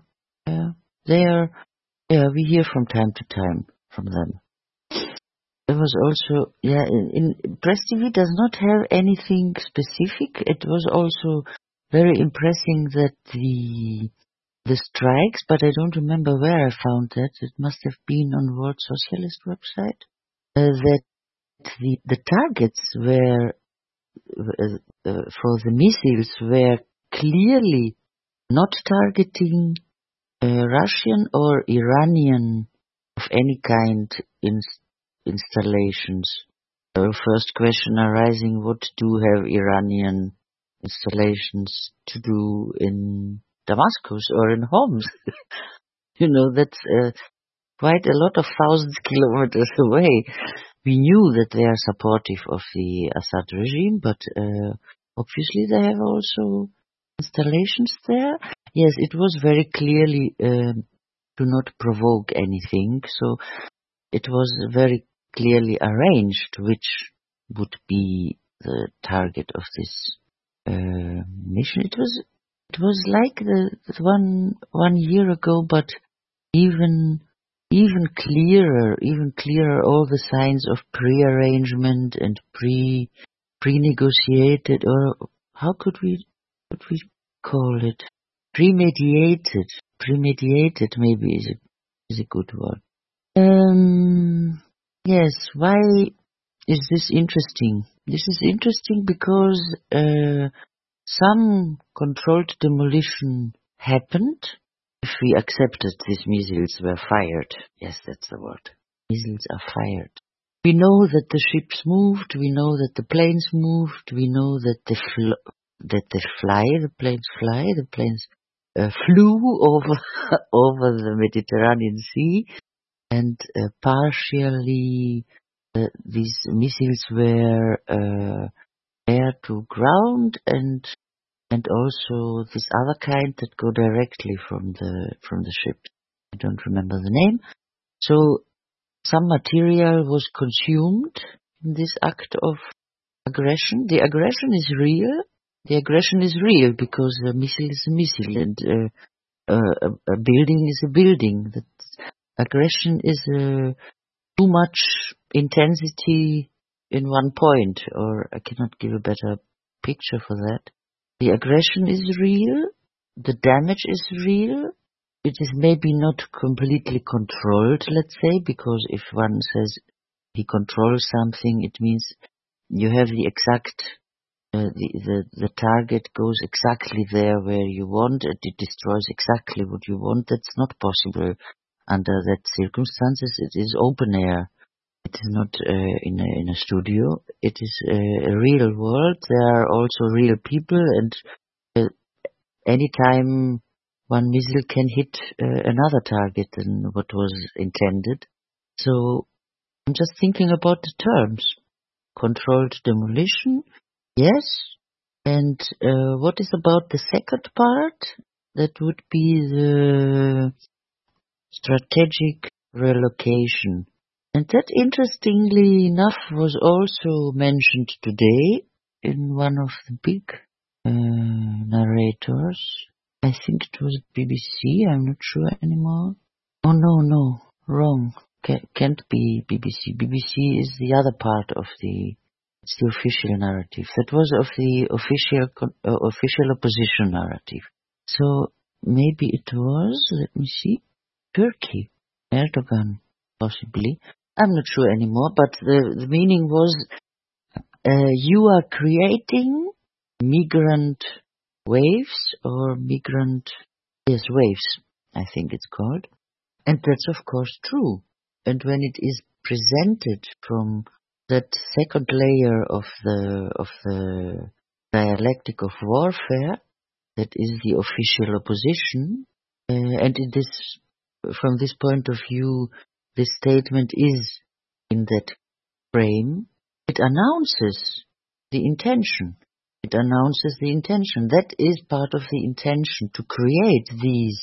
we hear from time to time from them. There was also in Press TV does not have anything specific. It was also very impressive that the strikes, but I don't remember where I found that. It must have been on World Socialist website. That the targets were for the missiles were clearly not targeting Russian or Iranian of any kind installations. First question arising: what do have Iranian installations to do in Damascus or in Homs? That's quite a lot of thousands of kilometers away. We knew that they are supportive of the Assad regime, but obviously they have also installations there. Yes, it was very clearly to not provoke anything, so it was very clearly arranged which would be the target of this mission. It was like the one year ago, but even even clearer all the signs of prearrangement and pre-negotiated, or how could we call it? Premediated maybe is a good word. Yes, why is this interesting? This is interesting because some controlled demolition happened. If we accepted these missiles were fired, yes, that's the word. Missiles are fired. We know that the ships moved. We know that the planes moved. We know that the planes fly. The planes flew over over the Mediterranean Sea, and partially these missiles were air to ground, and also this other kind that go directly from the ship. I don't remember the name. So some material was consumed in this act of aggression. The aggression is real. The aggression is real because a missile is a missile, and a building is a building. That aggression is too much intensity in one point, or I cannot give a better picture for that. The aggression is real. The damage is real. It is maybe not completely controlled, let's say, because if one says he controls something, it means you have the exact, the target goes exactly there where you want, and it destroys exactly what you want. That's not possible under that circumstances. It is open air. It is not in a studio. It is a real world. There are also real people, and anytime one missile can hit another target than what was intended. So I'm just thinking about the terms. Controlled demolition, yes. And what is about the second part? That would be the strategic relocation. And that, interestingly enough, was also mentioned today in one of the big narrators. I think it was BBC, I'm not sure anymore. Oh, no, wrong. Can't be BBC. BBC is the other part of it's the official narrative. That was of the official opposition narrative. So maybe it was, let me see, Turkey, Erdogan, possibly. I'm not sure anymore, but the meaning was you are creating migrant waves or waves, I think it's called. And that's of course true. And when it is presented from that second layer of the dialectic of warfare, that is the official opposition, and from this point of view, this statement is in that frame, it announces the intention. It announces the intention. That is part of the intention, to create these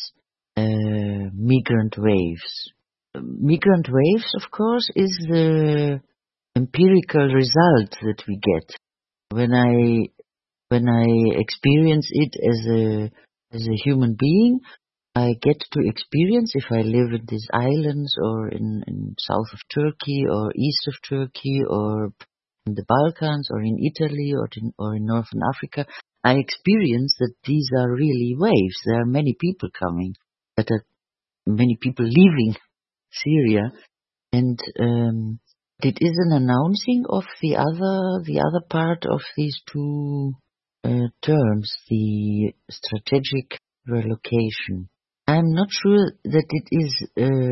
migrant waves. Migrant waves, of course, is the empirical result that we get when I experience it as a human being. I get to experience, if I live in these islands or in south of Turkey or east of Turkey or in the Balkans or in Italy or in Northern Africa, I experience that these are really waves. There are many people coming, many people leaving Syria, and it is an announcing of the other part of these two terms, the strategic relocation. I'm not sure that it is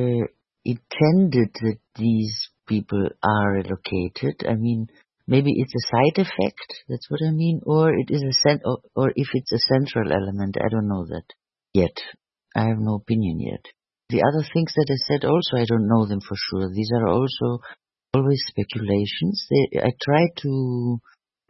intended that these people are relocated. I mean, maybe it's a side effect. That's what I mean, or it is or if it's a central element. I don't know that yet. I have no opinion yet. The other things that I said also, I don't know them for sure. These are also always speculations. I try to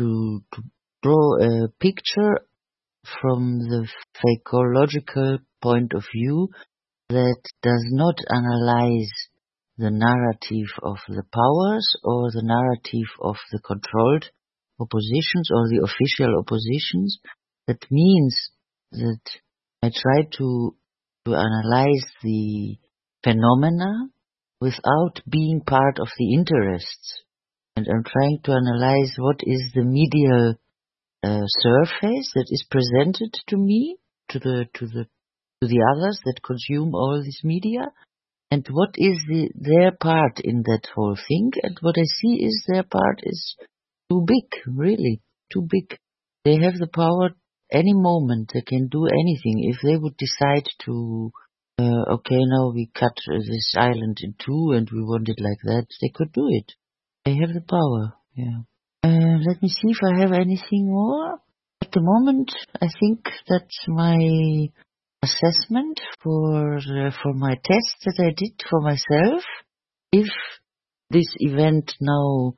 draw a picture from the psychological point of view that does not analyze the narrative of the powers or the narrative of the controlled oppositions or the official oppositions. That means that I try to analyze the phenomena without being part of the interests. And I'm trying to analyze what is the medial surface that is presented to me, to the others that consume all this media, and what is their part in that whole thing. And what I see is their part is too big, really, too big. They have the power any moment. They can do anything. If they would decide to, okay, now we cut this island in two and we want it like that, they could do it. They have the power, yeah. Let me see if I have anything more. At the moment, I think that's my assessment for my test that I did for myself. If this event now,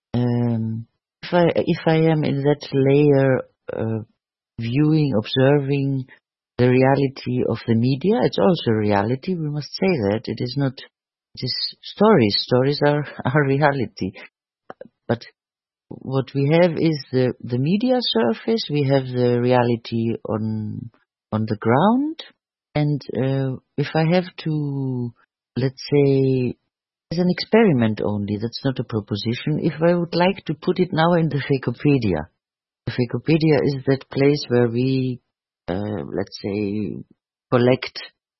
if I am in that layer, viewing, observing the reality of the media, it's also reality. We must say that it is not. It is stories. Stories are reality, but what we have is the media surface. We have the reality on the ground, and if I have to, let's say, as an experiment only, that's not a proposition. If I would like to put it now in the Fakeopedia, the Fakeopedia is that place where we, let's say, collect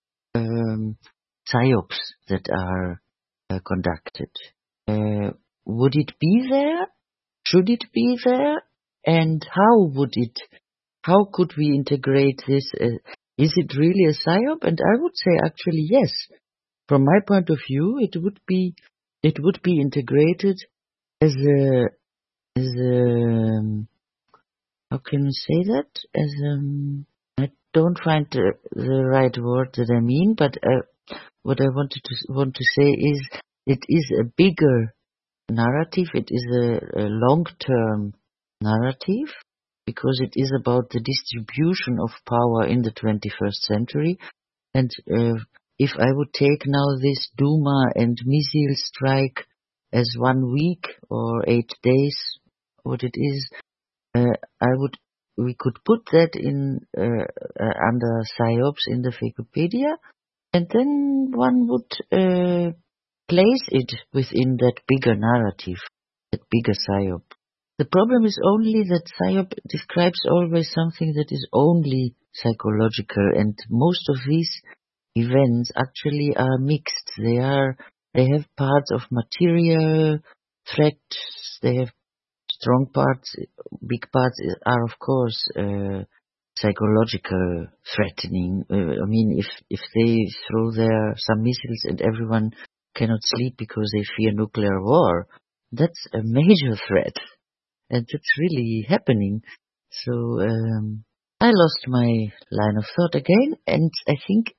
psyops that are conducted. Would it be there? Should it be there? And how could we integrate this? Is it really a psyop? And I would say actually yes. From my point of view, it would be integrated as a how can you say that? I don't find the right word that I mean, but what I want to say is it is a bigger narrative. It is a long-term narrative because it is about the distribution of power in the 21st century. And if I would take now this Duma and missile strike as 1 week or 8 days, what it is, we could put that in under psyops in the Fakeopedia, and then one would place it within that bigger narrative, that bigger psyop. The problem is only that psyop describes always something that is only psychological, and most of these events actually are mixed. They have parts of material threats, they have strong parts, big parts are of course psychological threatening. I mean, if they throw there some missiles and everyone cannot sleep because they fear nuclear war, that's a major threat, and that's really happening. So I lost my line of thought again, and I think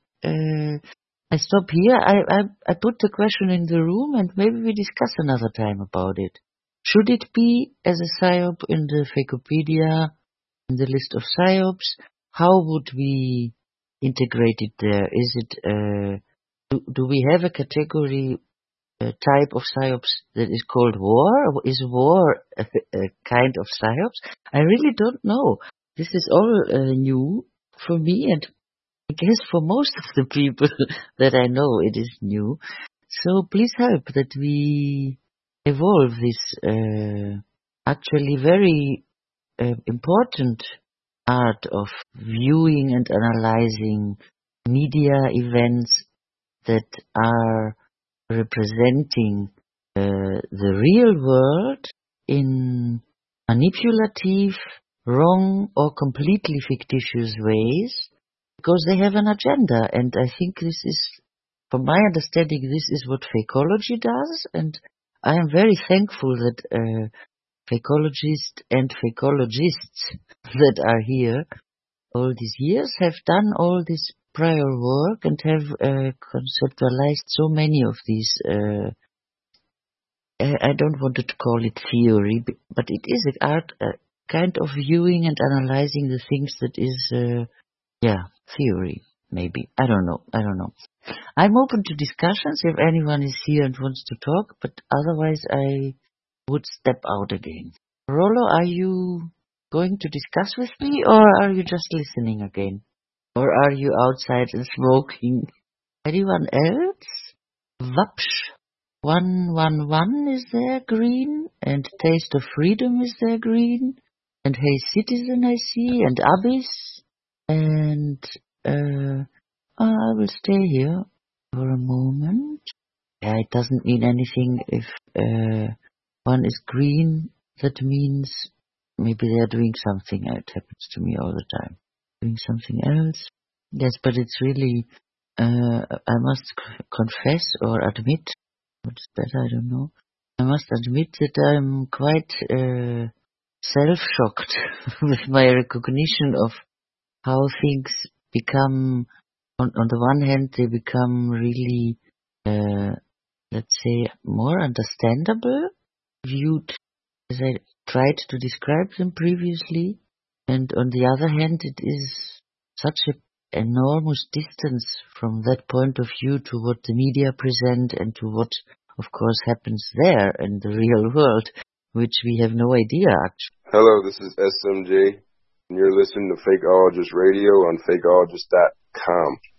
I stop here. I put the question in the room, and maybe we discuss another time about it. Should it be as a psyop in the Fakeopedia, in the list of psyops? How would we integrate it there? Is it do we have a category type of psyops that is called war? Is war a kind of psyops? I really don't know. This is all new for me, and I guess for most of the people that I know it is new. So please help that we evolve this actually very important art of viewing and analyzing media events that are representing the real world in manipulative, wrong, or completely fictitious ways, because they have an agenda. And I think this is, from my understanding, this is what Fakeology does, and I am very thankful that Fakeologists and Fakeologists that are here all these years have done all this prior work and have conceptualized so many of these. I don't want to call it theory, but it is an art, kind of viewing and analyzing the things that is, theory, maybe. I don't know. I'm open to discussions if anyone is here and wants to talk, but otherwise I would step out again. Rollo, are you going to discuss with me, or are you just listening again? Or are you outside and smoking? Anyone else? Vapsh 111 is there, green, and Taste of Freedom is there, green, and Hey Citizen I see, and Abyss, and I will stay here for a moment. Yeah, it doesn't mean anything if one is green. That means maybe they're doing something. It happens to me all the time. Doing something else. Yes, but it's really, I must confess or admit, what's better, I don't know. I must admit that I'm quite self-shocked with my recognition of how things become, on the one hand, they become really, let's say, more understandable, viewed as I tried to describe them previously. And on the other hand, it is such an enormous distance from that point of view to what the media present and to what, of course, happens there in the real world, which we have no idea, actually. Hello, this is SMJ, and you're listening to Fakeologist Radio on fakeologist.com.